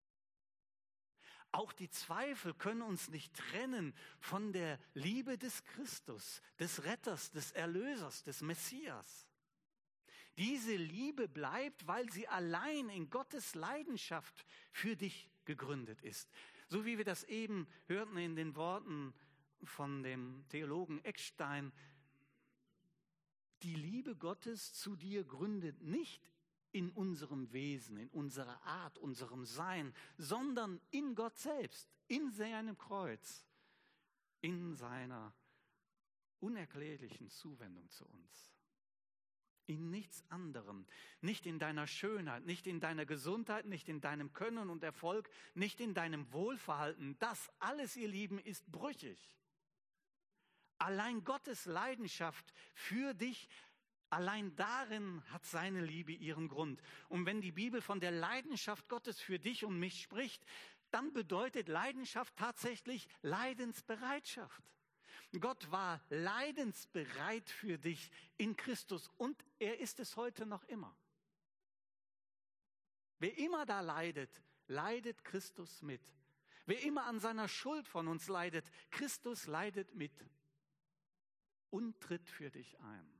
Auch die Zweifel können uns nicht trennen von der Liebe des Christus, des Retters, des Erlösers, des Messias. Diese Liebe bleibt, weil sie allein in Gottes Leidenschaft für dich gegründet ist. So wie wir das eben hörten in den Worten von dem Theologen Eckstein. Die Liebe Gottes zu dir gründet nicht in unserem Wesen, in unserer Art, unserem Sein, sondern in Gott selbst, in seinem Kreuz, in seiner unerklärlichen Zuwendung zu uns. In nichts anderem, nicht in deiner Schönheit, nicht in deiner Gesundheit, nicht in deinem Können und Erfolg, nicht in deinem Wohlverhalten. Das alles, ihr Lieben, ist brüchig. Allein Gottes Leidenschaft für dich, allein darin hat seine Liebe ihren Grund. Und wenn die Bibel von der Leidenschaft Gottes für dich und mich spricht, dann bedeutet Leidenschaft tatsächlich Leidensbereitschaft. Gott war leidensbereit für dich in Christus und er ist es heute noch immer. Wer immer da leidet, leidet Christus mit. Wer immer an seiner Schuld von uns leidet, Christus leidet mit und tritt für dich ein.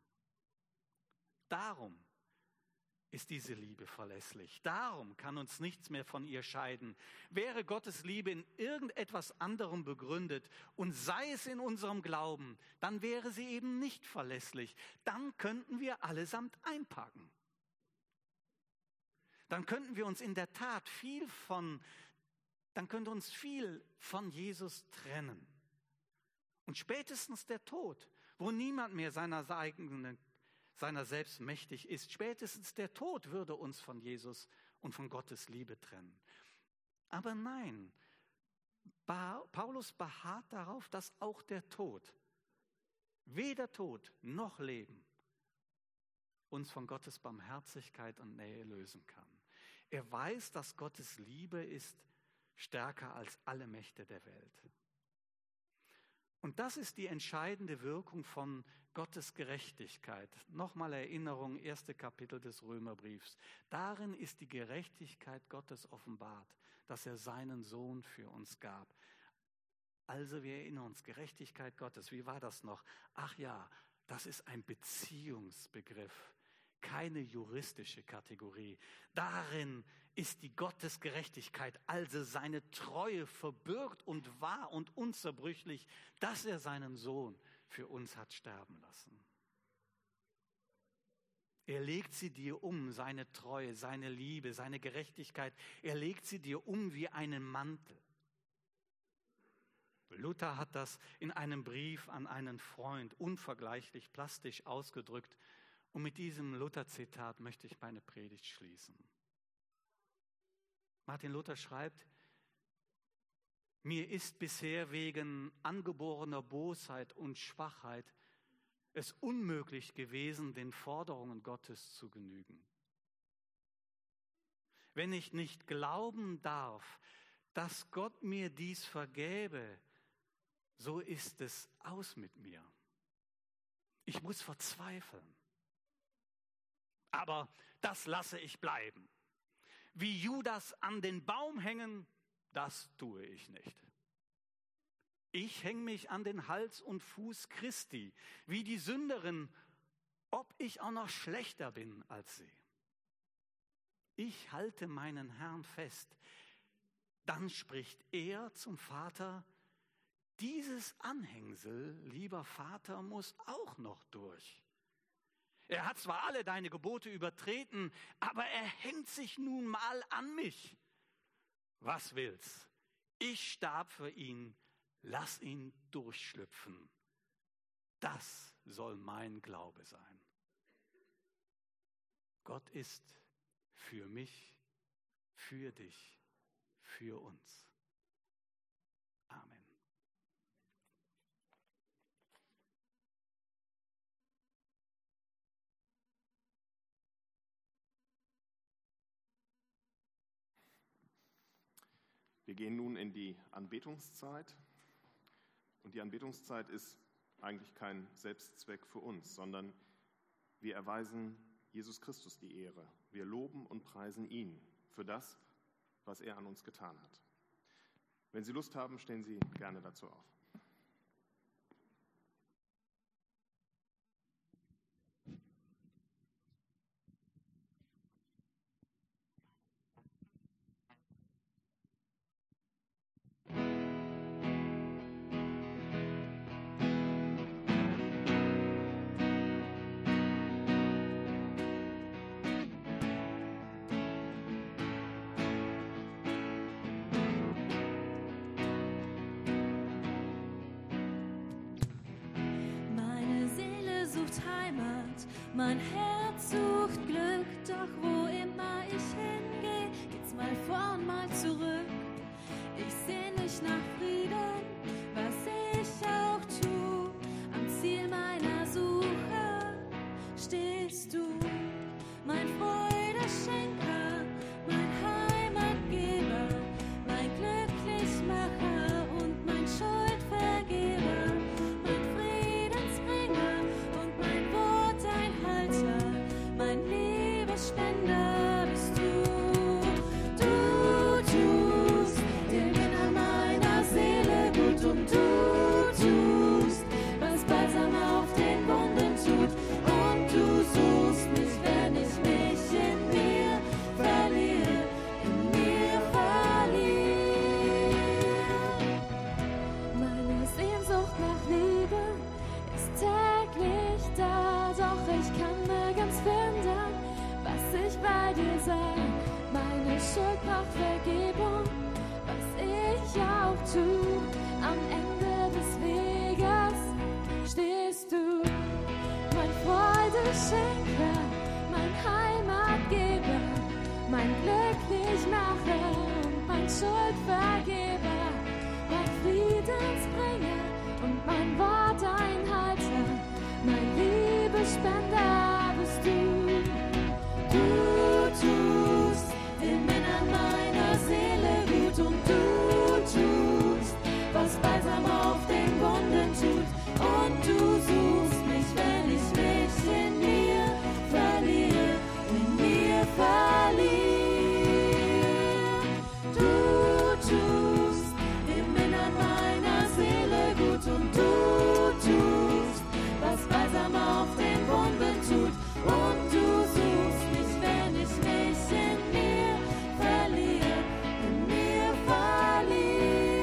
Darum ist diese Liebe verlässlich. Darum kann uns nichts mehr von ihr scheiden. Wäre Gottes Liebe in irgendetwas anderem begründet und sei es in unserem Glauben, dann wäre sie eben nicht verlässlich. Dann könnten wir allesamt einpacken. Dann könnten wir uns in der Tat viel von, dann könnte uns viel von Jesus trennen. Und spätestens der Tod, wo niemand mehr seiner eigenen seiner selbst mächtig ist. Spätestens der Tod würde uns von Jesus und von Gottes Liebe trennen. Aber nein, Paulus beharrt darauf, dass auch der Tod, weder Tod noch Leben, uns von Gottes Barmherzigkeit und Nähe lösen kann. Er weiß, dass Gottes Liebe ist stärker als alle Mächte der Welt. Und das ist die entscheidende Wirkung von Gottes Gerechtigkeit. Nochmal Erinnerung, erste Kapitel des Römerbriefs. Darin ist die Gerechtigkeit Gottes offenbart, dass er seinen Sohn für uns gab. Also wir erinnern uns, Gerechtigkeit Gottes, wie war das noch? Ach ja, das ist ein Beziehungsbegriff, keine juristische Kategorie. Darin ist die Gottesgerechtigkeit, also seine Treue verbürgt und wahr und unzerbrüchlich, dass er seinen Sohn für uns hat sterben lassen. Er legt sie dir um, seine Treue, seine Liebe, seine Gerechtigkeit. Er legt sie dir um wie einen Mantel. Luther hat das in einem Brief an einen Freund unvergleichlich plastisch ausgedrückt. Und mit diesem Luther-Zitat möchte ich meine Predigt schließen. Martin Luther schreibt, mir ist bisher wegen angeborener Bosheit und Schwachheit es unmöglich gewesen, den Forderungen Gottes zu genügen. Wenn ich nicht glauben darf, dass Gott mir dies vergäbe, so ist es aus mit mir. Ich muss verzweifeln. Aber das lasse ich bleiben. Wie Judas an den Baum hängen, das tue ich nicht. Ich hänge mich an den Hals und Fuß Christi, wie die Sünderin, ob ich auch noch schlechter bin als sie. Ich halte meinen Herrn fest. Dann spricht er zum Vater, dieses Anhängsel, lieber Vater, muss auch noch durch. Er hat zwar alle deine Gebote übertreten, aber er hängt sich nun mal an mich. Was willst? Ich starb für ihn, lass ihn durchschlüpfen. Das soll mein Glaube sein. Gott ist für mich, für dich, für uns. Amen. Wir gehen nun in die Anbetungszeit. Und die Anbetungszeit ist eigentlich kein Selbstzweck für uns, sondern wir erweisen Jesus Christus die Ehre. Wir loben und preisen ihn für das, was er an uns getan hat. Wenn Sie Lust haben, stehen Sie gerne dazu auf. Mein Herz sucht Glück, doch wo immer ich hingehe, geht's mal vor und mal zurück. Ich seh nicht nach Frieden, was ich auch tu. Am Ziel meiner Suche stehst du, mein Freudeschenker, mein Heimatgeber, mein Glücklichmacher und mein Schuldvergeber, mein Friedensbringer und mein Worteinhalter, mein Liebesspender bist du. Du tust dem Innern meiner Seele gut und du tust, was Balsam auf den Wunden tut. Und du suchst mich, wenn ich mich in mir verliere, in mir verliere. Meine Sehnsucht nach Liebe ist täglich da, doch ich kann nirgends finden, was ich bei dir sah. Meine Schuld braucht Vergebung, was ich auch tu. Am Ende des Weges stehst du, mein Freudeschenker, mein Heimatgeber, mein Glücklichmacher und mein Schuldvergeber, mein Friedensbringer und mein Worteinhalter, mein Liebesspender bist du. Du tust dem Innern meiner Seele gut und du tust, was Balsam auf den Wunden tut. Und du suchst mich, wenn ich mich in mir verliere, in mir verliere. Du tust dem Innern meiner Seele gut und du tust, was Balsam auf den Wunden tut. Und du suchst mich, wenn ich mich in mir verliere, in mir verliere.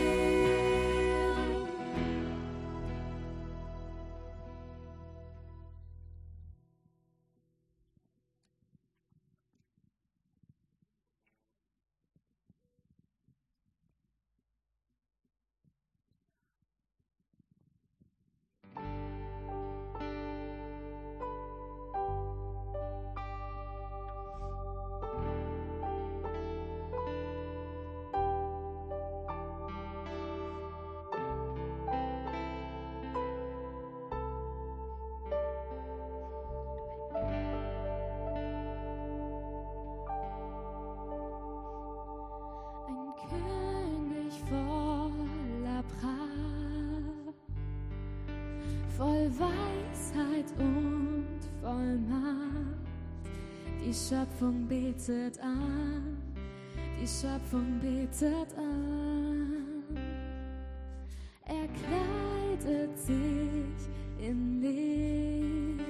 Ein König voller Pracht, voll Weisheit und voll Macht. Die Schöpfung betet an, die Schöpfung betet an. Er kleidet sich in Licht,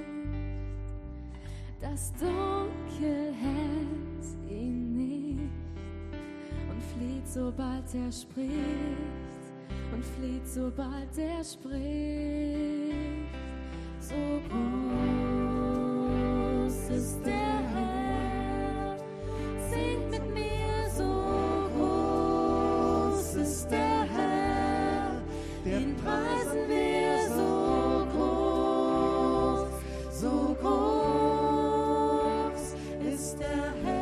das Dunkel hält ihn nicht. Und flieht, sobald er spricht, und flieht, sobald er spricht. So groß ist der Herr. Singt mit mir, so groß ist der Herr. Den preisen wir, so groß, so groß ist der Herr.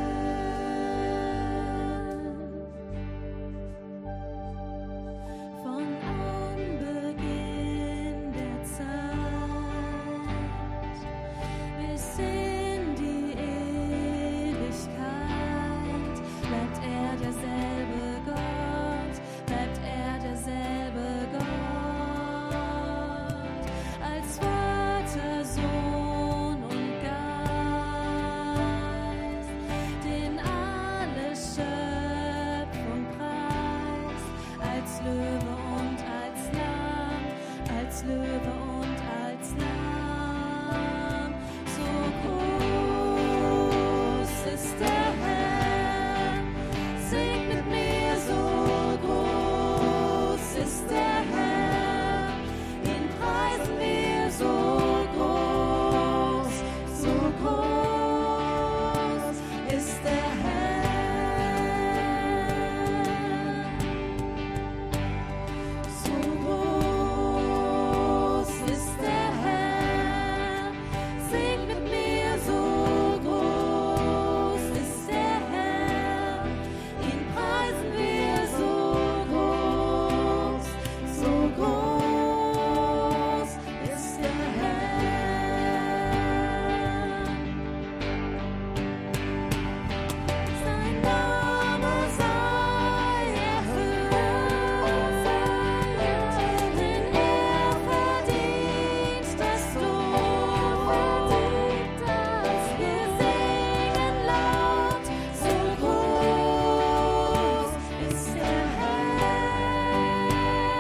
Von Anbeginn der Zeit bis in die Ewigkeit bleibt er derselbe Gott, bleibt er derselbe Gott. Als Vater, Sohn und Geist, den alle Schöpfung preist, als Löwe und als Lamm, als Löwe und als Lamm. So groß ist der Herr, singt mit mir, so groß ist der Herr, ihn preisen wir, so groß, so groß ist der Herr. So groß ist der Herr, singt mit mir, so groß ist der Herr, ihn preisen wir, so groß, so groß ist der Herr. Sein Name sei erhöht, denn er verdient das Lob. Wir singen laut, so groß ist der Herr.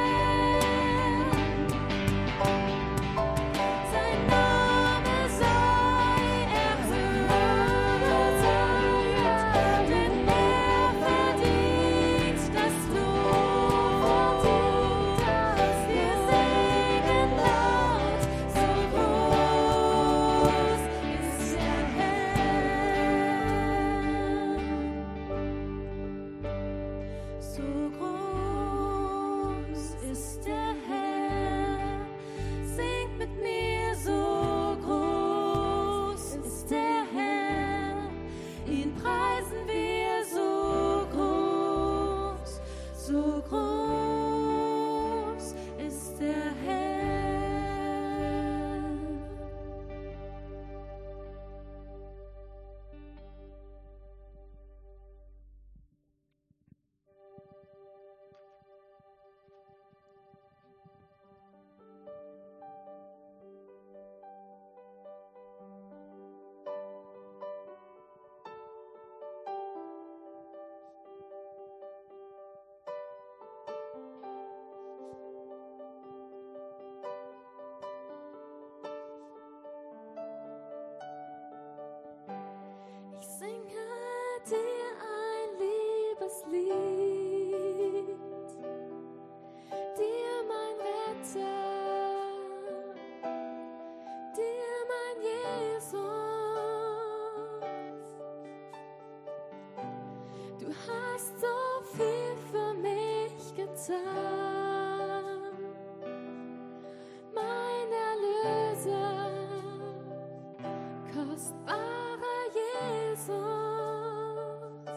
Sein Name sei erhöht, denn er verdient das Lob. Wir singen laut, so groß ist der Herr. So groß ist der Herr, singt mit mir, so groß ist der Herr, ihn preisen wir, so groß, so groß ist der Herr. Ich singe dir ein Liebeslied, dir mein Retter, dir mein Jesus. Du hast so viel für mich getan, mein Erlöser, kostbarer Jesus.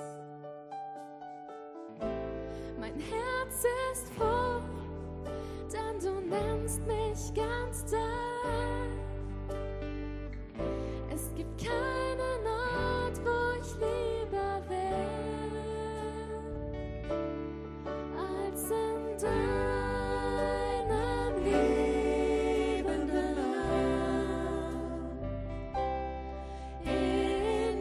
Mein Herz ist voll, denn du nennst mich ganz dein. Es gibt keinen Ort, wo ich lieber wär, als in deinem liebenden Arm. In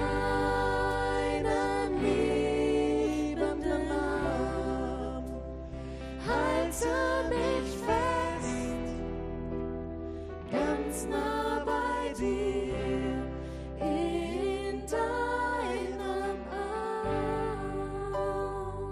deinem liebenden Arm. Halte mich fest, ganz nah bei dir, in deinem Arm.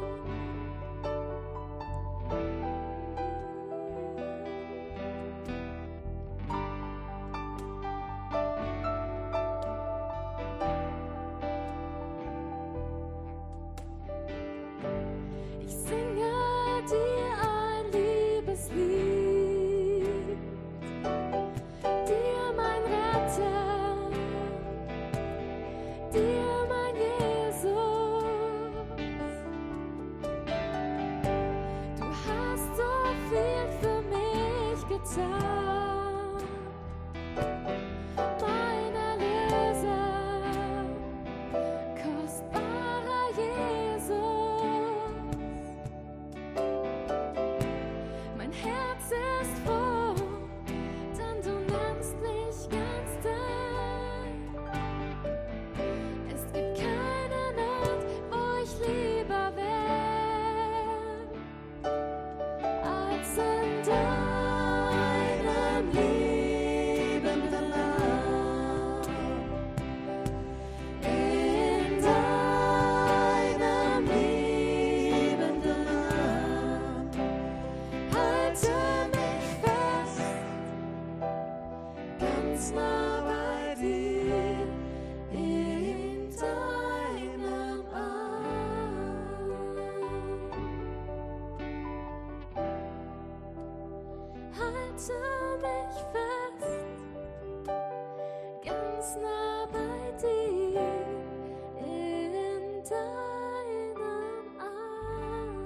halte mich fest, ganz nah bei dir in deinem Arm.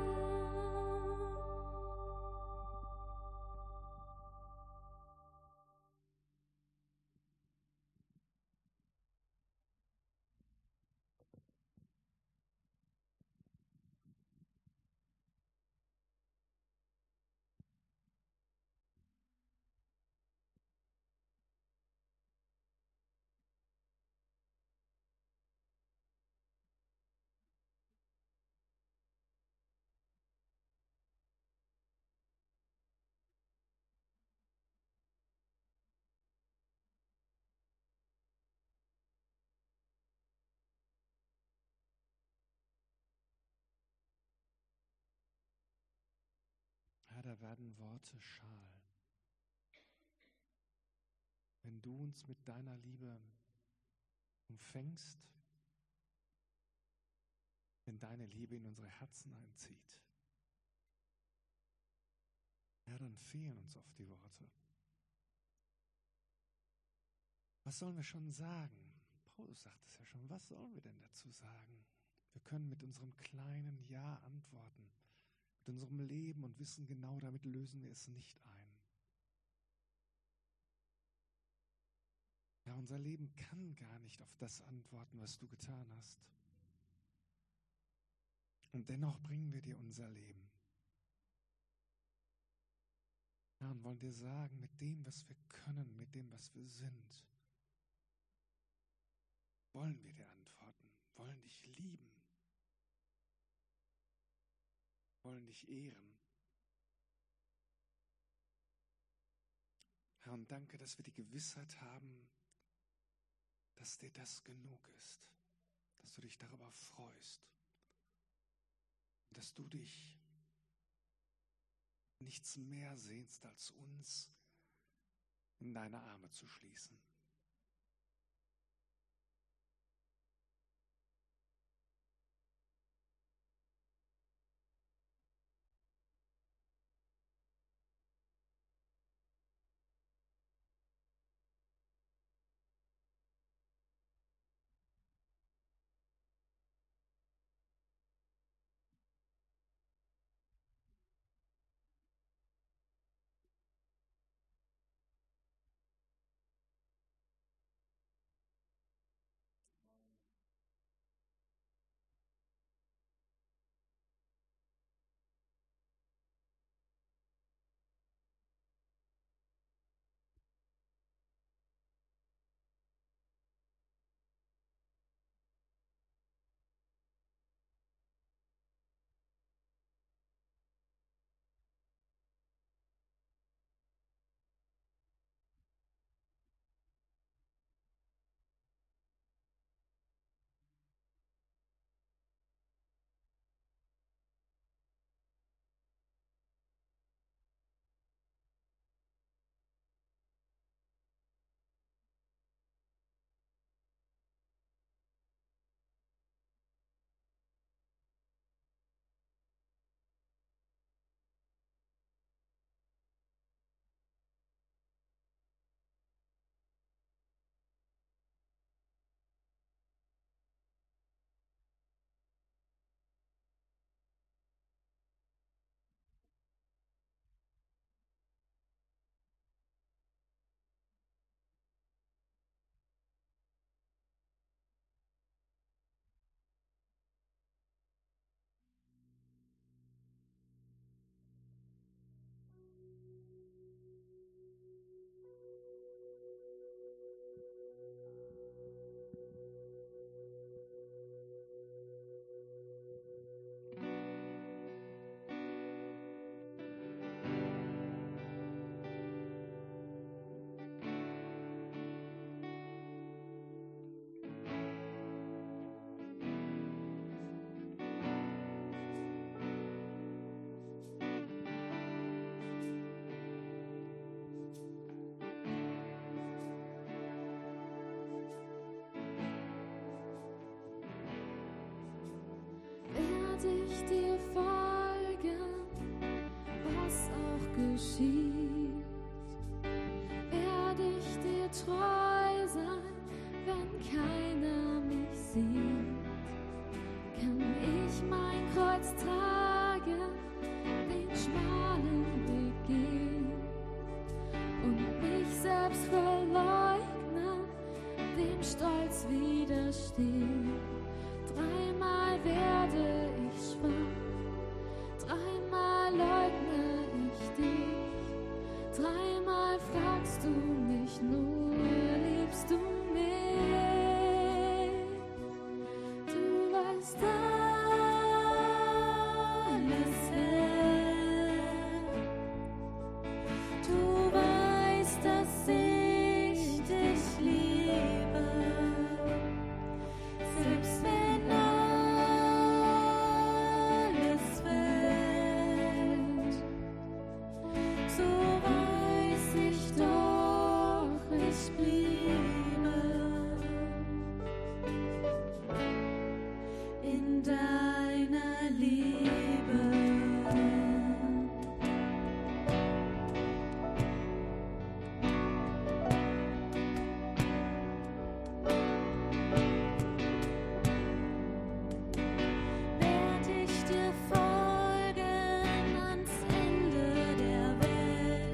Herr, da werden Worte schal. Wenn du uns mit deiner Liebe umfängst, wenn deine Liebe in unsere Herzen einzieht, Herr, dann fehlen uns oft die Worte. Was sollen wir schon sagen? Paulus sagt es ja schon, was sollen wir denn dazu sagen? Wir können mit unserem kleinen Ja antworten, mit unserem Leben und wissen genau, damit lösen wir es nicht ein. Ja, unser Leben kann gar nicht auf das antworten, was du getan hast. Und dennoch bringen wir dir unser Leben. Ja, und wollen dir sagen, mit dem, was wir können, mit dem, was wir sind, wollen wir dir antworten, wollen dich lieben, wollen dich ehren. Herr, und danke, dass wir die Gewissheit haben, dass dir das genug ist, dass du dich darüber freust, dass du dich nichts mehr sehnst, als uns in deine Arme zu schließen. Werde ich dir folgen, was auch geschieht. du mich nur, liebst du mich. Du weißt alles, Herr. Du weißt, dass ich dich liebe. Selbst wenn alles fällt, so weiß ich doch, ich bliebe in deiner Liebe. Werd ich dir folgen ans Ende der Welt.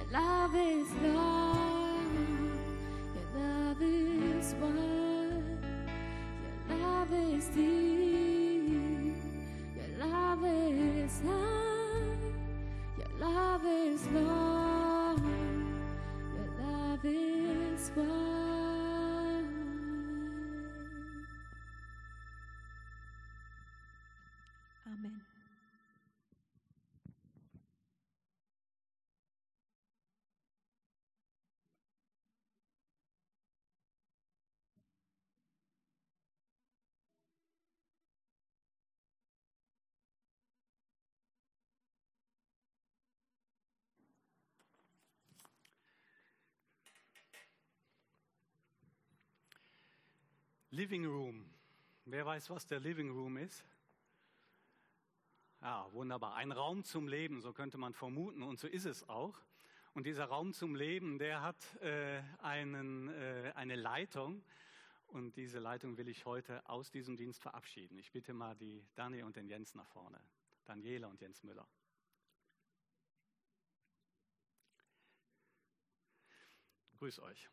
Your love is love. Your love is wide. Your love is deep. Your love is high. Your love is long. Your love is wide. Amen. Living Room. Wer weiß, was der Living Room ist? Ja, wunderbar. Ein Raum zum Leben, so könnte man vermuten, und so ist es auch. Und dieser Raum zum Leben, der hat äh, einen, äh, eine Leitung. Und diese Leitung will ich heute aus diesem Dienst verabschieden. Ich bitte mal die Dani und den Jens nach vorne. Daniela und Jens Müller. Grüß euch.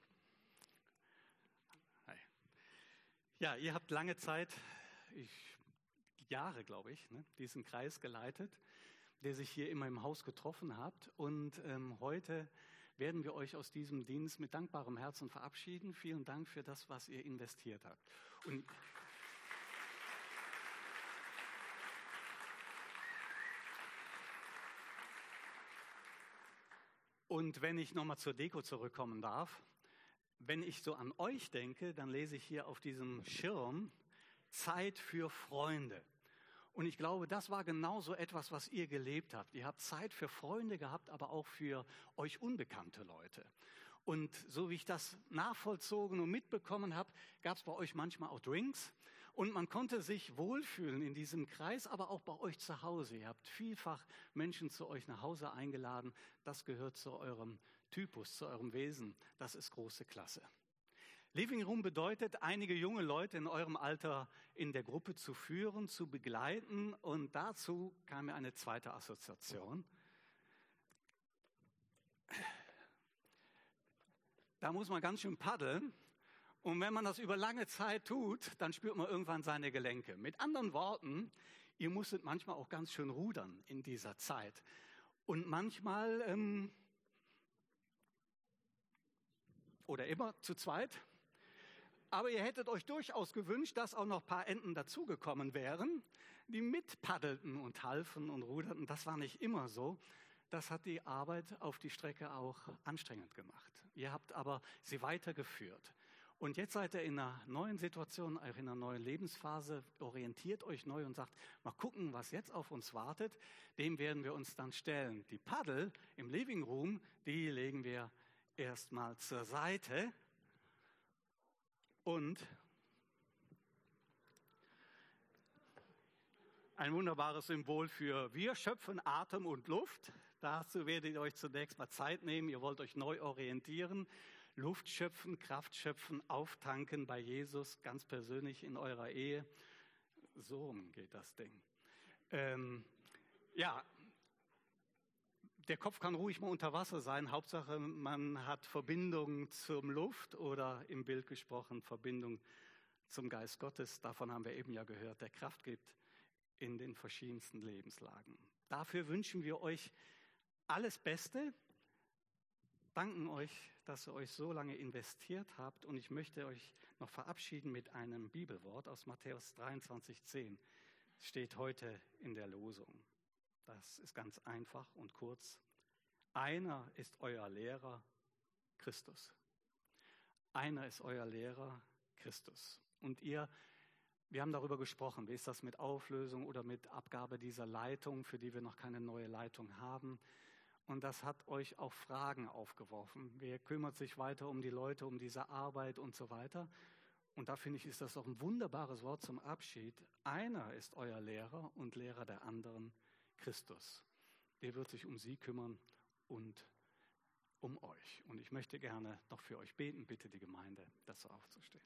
Hi. Ja, ihr habt lange Zeit, ich, Jahre glaube ich, ne, diesen Kreis geleitet, der sich hier immer im Haus getroffen hat. Und ähm, heute werden wir euch aus diesem Dienst mit dankbarem Herzen verabschieden. Vielen Dank für das, was ihr investiert habt. Und Und wenn ich nochmal zur Deko zurückkommen darf, wenn ich so an euch denke, dann lese ich hier auf diesem Schirm Zeit für Freunde. Und ich glaube, das war genauso etwas, was ihr gelebt habt. Ihr habt Zeit für Freunde gehabt, aber auch für euch unbekannte Leute. Und so wie ich das nachvollzogen und mitbekommen habe, gab es bei euch manchmal auch Drinks. Und man konnte sich wohlfühlen in diesem Kreis, aber auch bei euch zu Hause. Ihr habt vielfach Menschen zu euch nach Hause eingeladen. Das gehört zu eurem Typus, zu eurem Wesen. Das ist große Klasse. Living Room bedeutet, einige junge Leute in eurem Alter in der Gruppe zu führen, zu begleiten. Und dazu kam mir eine zweite Assoziation. Da muss man ganz schön paddeln. Und wenn man das über lange Zeit tut, dann spürt man irgendwann seine Gelenke. Mit anderen Worten, ihr musstet manchmal auch ganz schön rudern in dieser Zeit. Und manchmal, ähm, oder immer zu zweit, aber ihr hättet euch durchaus gewünscht, dass auch noch ein paar Enten dazugekommen wären, die mitpaddelten und halfen und ruderten. Das war nicht immer so. Das hat die Arbeit auf die Strecke auch anstrengend gemacht. Ihr habt aber sie weitergeführt. Und jetzt seid ihr in einer neuen Situation, auch in einer neuen Lebensphase, orientiert euch neu und sagt, mal gucken, was jetzt auf uns wartet. Dem werden wir uns dann stellen. Die Paddel im Living Room, die legen wir erstmal zur Seite. Und ein wunderbares Symbol für wir schöpfen Atem und Luft. Dazu werdet ihr euch zunächst mal Zeit nehmen. Ihr wollt euch neu orientieren. Luft schöpfen, Kraft schöpfen, auftanken bei Jesus, ganz persönlich in eurer Ehe. So geht das Ding. Ähm, ja, der Kopf kann ruhig mal unter Wasser sein. Hauptsache, man hat Verbindung zum Luft oder im Bild gesprochen, Verbindung zum Geist Gottes. Davon haben wir eben ja gehört, der Kraft gibt in den verschiedensten Lebenslagen. Dafür wünschen wir euch alles Beste. Danken euch, dass ihr euch so lange investiert habt, und ich möchte euch noch verabschieden mit einem Bibelwort aus Matthäus dreiundzwanzig zehn. Es steht heute in der Losung. Das ist ganz einfach und kurz. Einer ist euer Lehrer, Christus. Einer ist euer Lehrer, Christus. Und ihr, wir haben darüber gesprochen, wie ist das mit Auflösung oder mit Abgabe dieser Leitung, für die wir noch keine neue Leitung haben. Und das hat euch auch Fragen aufgeworfen. Wer kümmert sich weiter um die Leute, um diese Arbeit und so weiter? Und da finde ich, ist das auch ein wunderbares Wort zum Abschied. Einer ist euer Lehrer und Lehrer der anderen, Christus. Der wird sich um sie kümmern und um euch. Und ich möchte gerne noch für euch beten. Bitte die Gemeinde, dazu aufzustehen.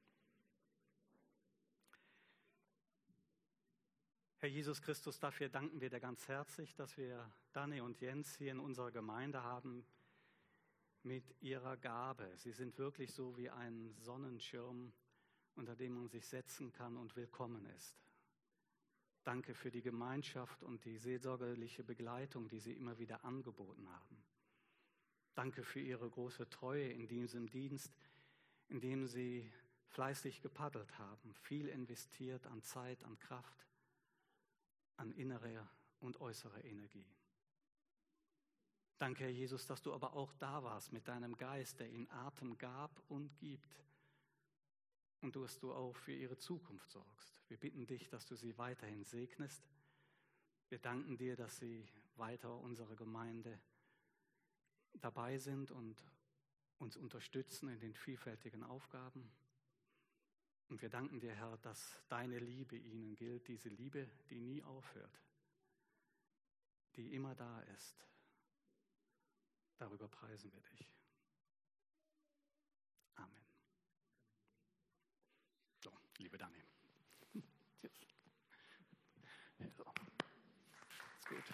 Herr Jesus Christus, dafür danken wir dir ganz herzlich, dass wir Dani und Jens hier in unserer Gemeinde haben. mit ihrer Gabe. Sie sind wirklich so wie ein Sonnenschirm, unter dem man sich setzen kann und willkommen ist. Danke für die Gemeinschaft und die seelsorgerliche Begleitung, die Sie immer wieder angeboten haben. Danke für Ihre große Treue in diesem Dienst, in dem Sie fleißig gepaddelt haben, viel investiert an Zeit, an Kraft, an innere und äußere Energie. Danke, Herr Jesus, dass du aber auch da warst mit deinem Geist, der ihnen Atem gab und gibt. Und dass du auch für ihre Zukunft sorgst. Wir bitten dich, dass du sie weiterhin segnest. Wir danken dir, dass sie weiter unsere Gemeinde dabei sind und uns unterstützen in den vielfältigen Aufgaben. Und wir danken dir, Herr, dass deine Liebe ihnen gilt, diese Liebe, die nie aufhört, die immer da ist. Darüber preisen wir dich. Amen. So, liebe Dani. Tschüss. So. Ist gut.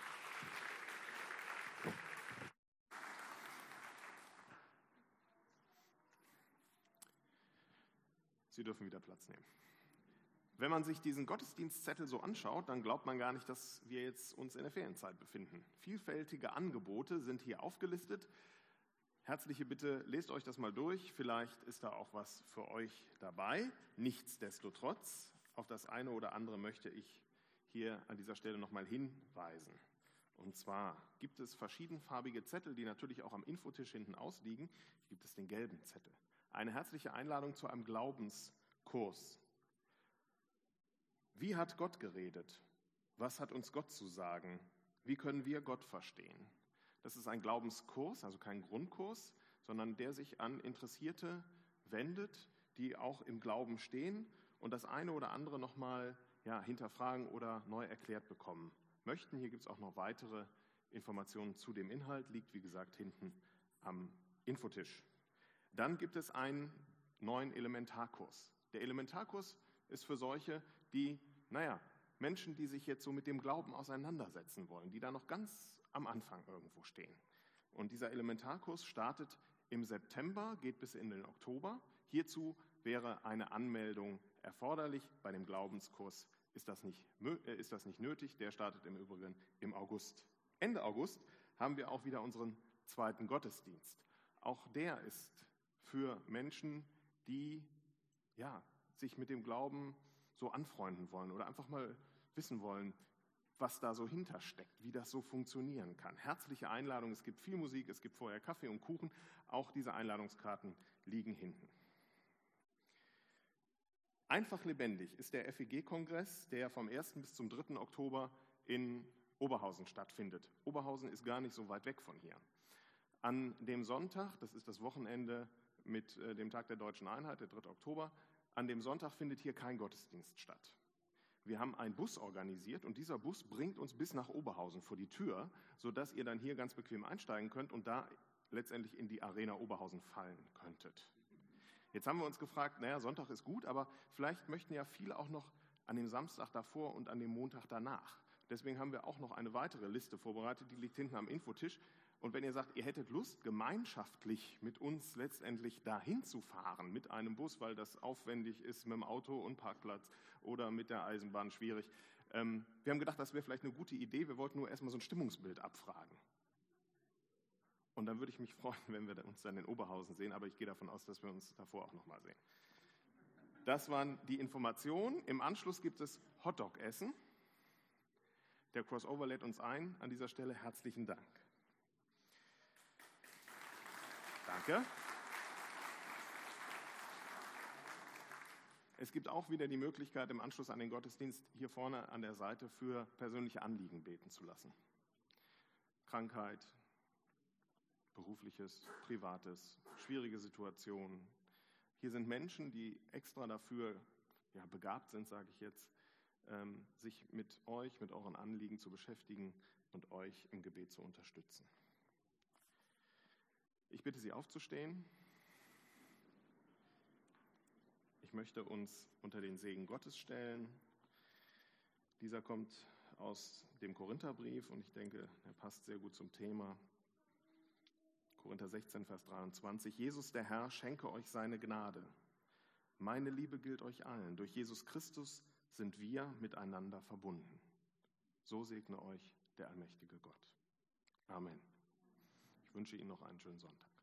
Sie dürfen wieder Platz nehmen. Wenn man sich diesen Gottesdienstzettel so anschaut, dann glaubt man gar nicht, dass wir jetzt uns in der Ferienzeit befinden. Vielfältige Angebote sind hier aufgelistet. Herzliche Bitte, lest euch das mal durch. Vielleicht ist da auch was für euch dabei. Nichtsdestotrotz, auf das eine oder andere möchte ich hier an dieser Stelle nochmal hinweisen. Und zwar gibt es verschiedenfarbige Zettel, die natürlich auch am Infotisch hinten ausliegen. Hier gibt es den gelben Zettel. Eine herzliche Einladung zu einem Glaubenskurs. Wie hat Gott geredet? Was hat uns Gott zu sagen? Wie können wir Gott verstehen? Das ist ein Glaubenskurs, also kein Grundkurs, sondern der sich an Interessierte wendet, die auch im Glauben stehen und das eine oder andere nochmal ja, hinterfragen oder neu erklärt bekommen möchten. Hier gibt es auch noch weitere Informationen zu dem Inhalt, liegt wie gesagt hinten am Infotisch. Dann gibt es einen neuen Elementarkurs. Der Elementarkurs ist für solche, die, naja, Menschen, die sich jetzt so mit dem Glauben auseinandersetzen wollen, die da noch ganz am Anfang irgendwo stehen. Und dieser Elementarkurs startet im September, geht bis in den Oktober. Hierzu wäre eine Anmeldung erforderlich. Bei dem Glaubenskurs ist das nicht, ist das nicht nötig. Der startet im Übrigen im August. Ende August haben wir auch wieder unseren zweiten Gottesdienst. Auch der ist für Menschen, die ja, sich mit dem Glauben so anfreunden wollen oder einfach mal wissen wollen, was da so hintersteckt, wie das so funktionieren kann. Herzliche Einladung, es gibt viel Musik, es gibt vorher Kaffee und Kuchen. Auch diese Einladungskarten liegen hinten. Einfach lebendig ist der F E G-Kongress, der vom ersten bis zum dritten Oktober in Oberhausen stattfindet. Oberhausen ist gar nicht so weit weg von hier. An dem Sonntag, das ist das Wochenende mit dem Tag der Deutschen Einheit, der dritte Oktober, an dem Sonntag findet hier kein Gottesdienst statt. Wir haben einen Bus organisiert und dieser Bus bringt uns bis nach Oberhausen vor die Tür, sodass ihr dann hier ganz bequem einsteigen könnt und da letztendlich in die Arena Oberhausen fallen könntet. Jetzt haben wir uns gefragt, naja, Sonntag ist gut, aber vielleicht möchten ja viele auch noch an dem Samstag davor und an dem Montag danach. Deswegen haben wir auch noch eine weitere Liste vorbereitet, die liegt hinten am Infotisch. Und wenn ihr sagt, ihr hättet Lust, gemeinschaftlich mit uns letztendlich dahin zu fahren, mit einem Bus, weil das aufwendig ist mit dem Auto und Parkplatz oder mit der Eisenbahn schwierig. Ähm, wir haben gedacht, das wäre vielleicht eine gute Idee. Wir wollten nur erstmal so ein Stimmungsbild abfragen. Und dann würde ich mich freuen, wenn wir uns dann in Oberhausen sehen, aber ich gehe davon aus, dass wir uns davor auch nochmal sehen. Das waren die Informationen. Im Anschluss gibt es Hotdog-Essen. Der Crossover lädt uns ein. An dieser Stelle herzlichen Dank. Danke. Es gibt auch wieder die Möglichkeit, im Anschluss an den Gottesdienst hier vorne an der Seite für persönliche Anliegen beten zu lassen. Krankheit, berufliches, privates, schwierige Situationen. Hier sind Menschen, die extra dafür ja, begabt sind, sage ich jetzt, ähm, sich mit euch, mit euren Anliegen zu beschäftigen und euch im Gebet zu unterstützen. Ich bitte Sie aufzustehen. Ich möchte uns unter den Segen Gottes stellen. Dieser kommt aus dem Korintherbrief und ich denke, er passt sehr gut zum Thema. Korinther sechzehn, Vers dreiundzwanzig. Jesus, der Herr, schenke euch seine Gnade. Meine Liebe gilt euch allen. Durch Jesus Christus sind wir miteinander verbunden. So segne euch der allmächtige Gott. Amen. Ich wünsche Ihnen noch einen schönen Sonntag.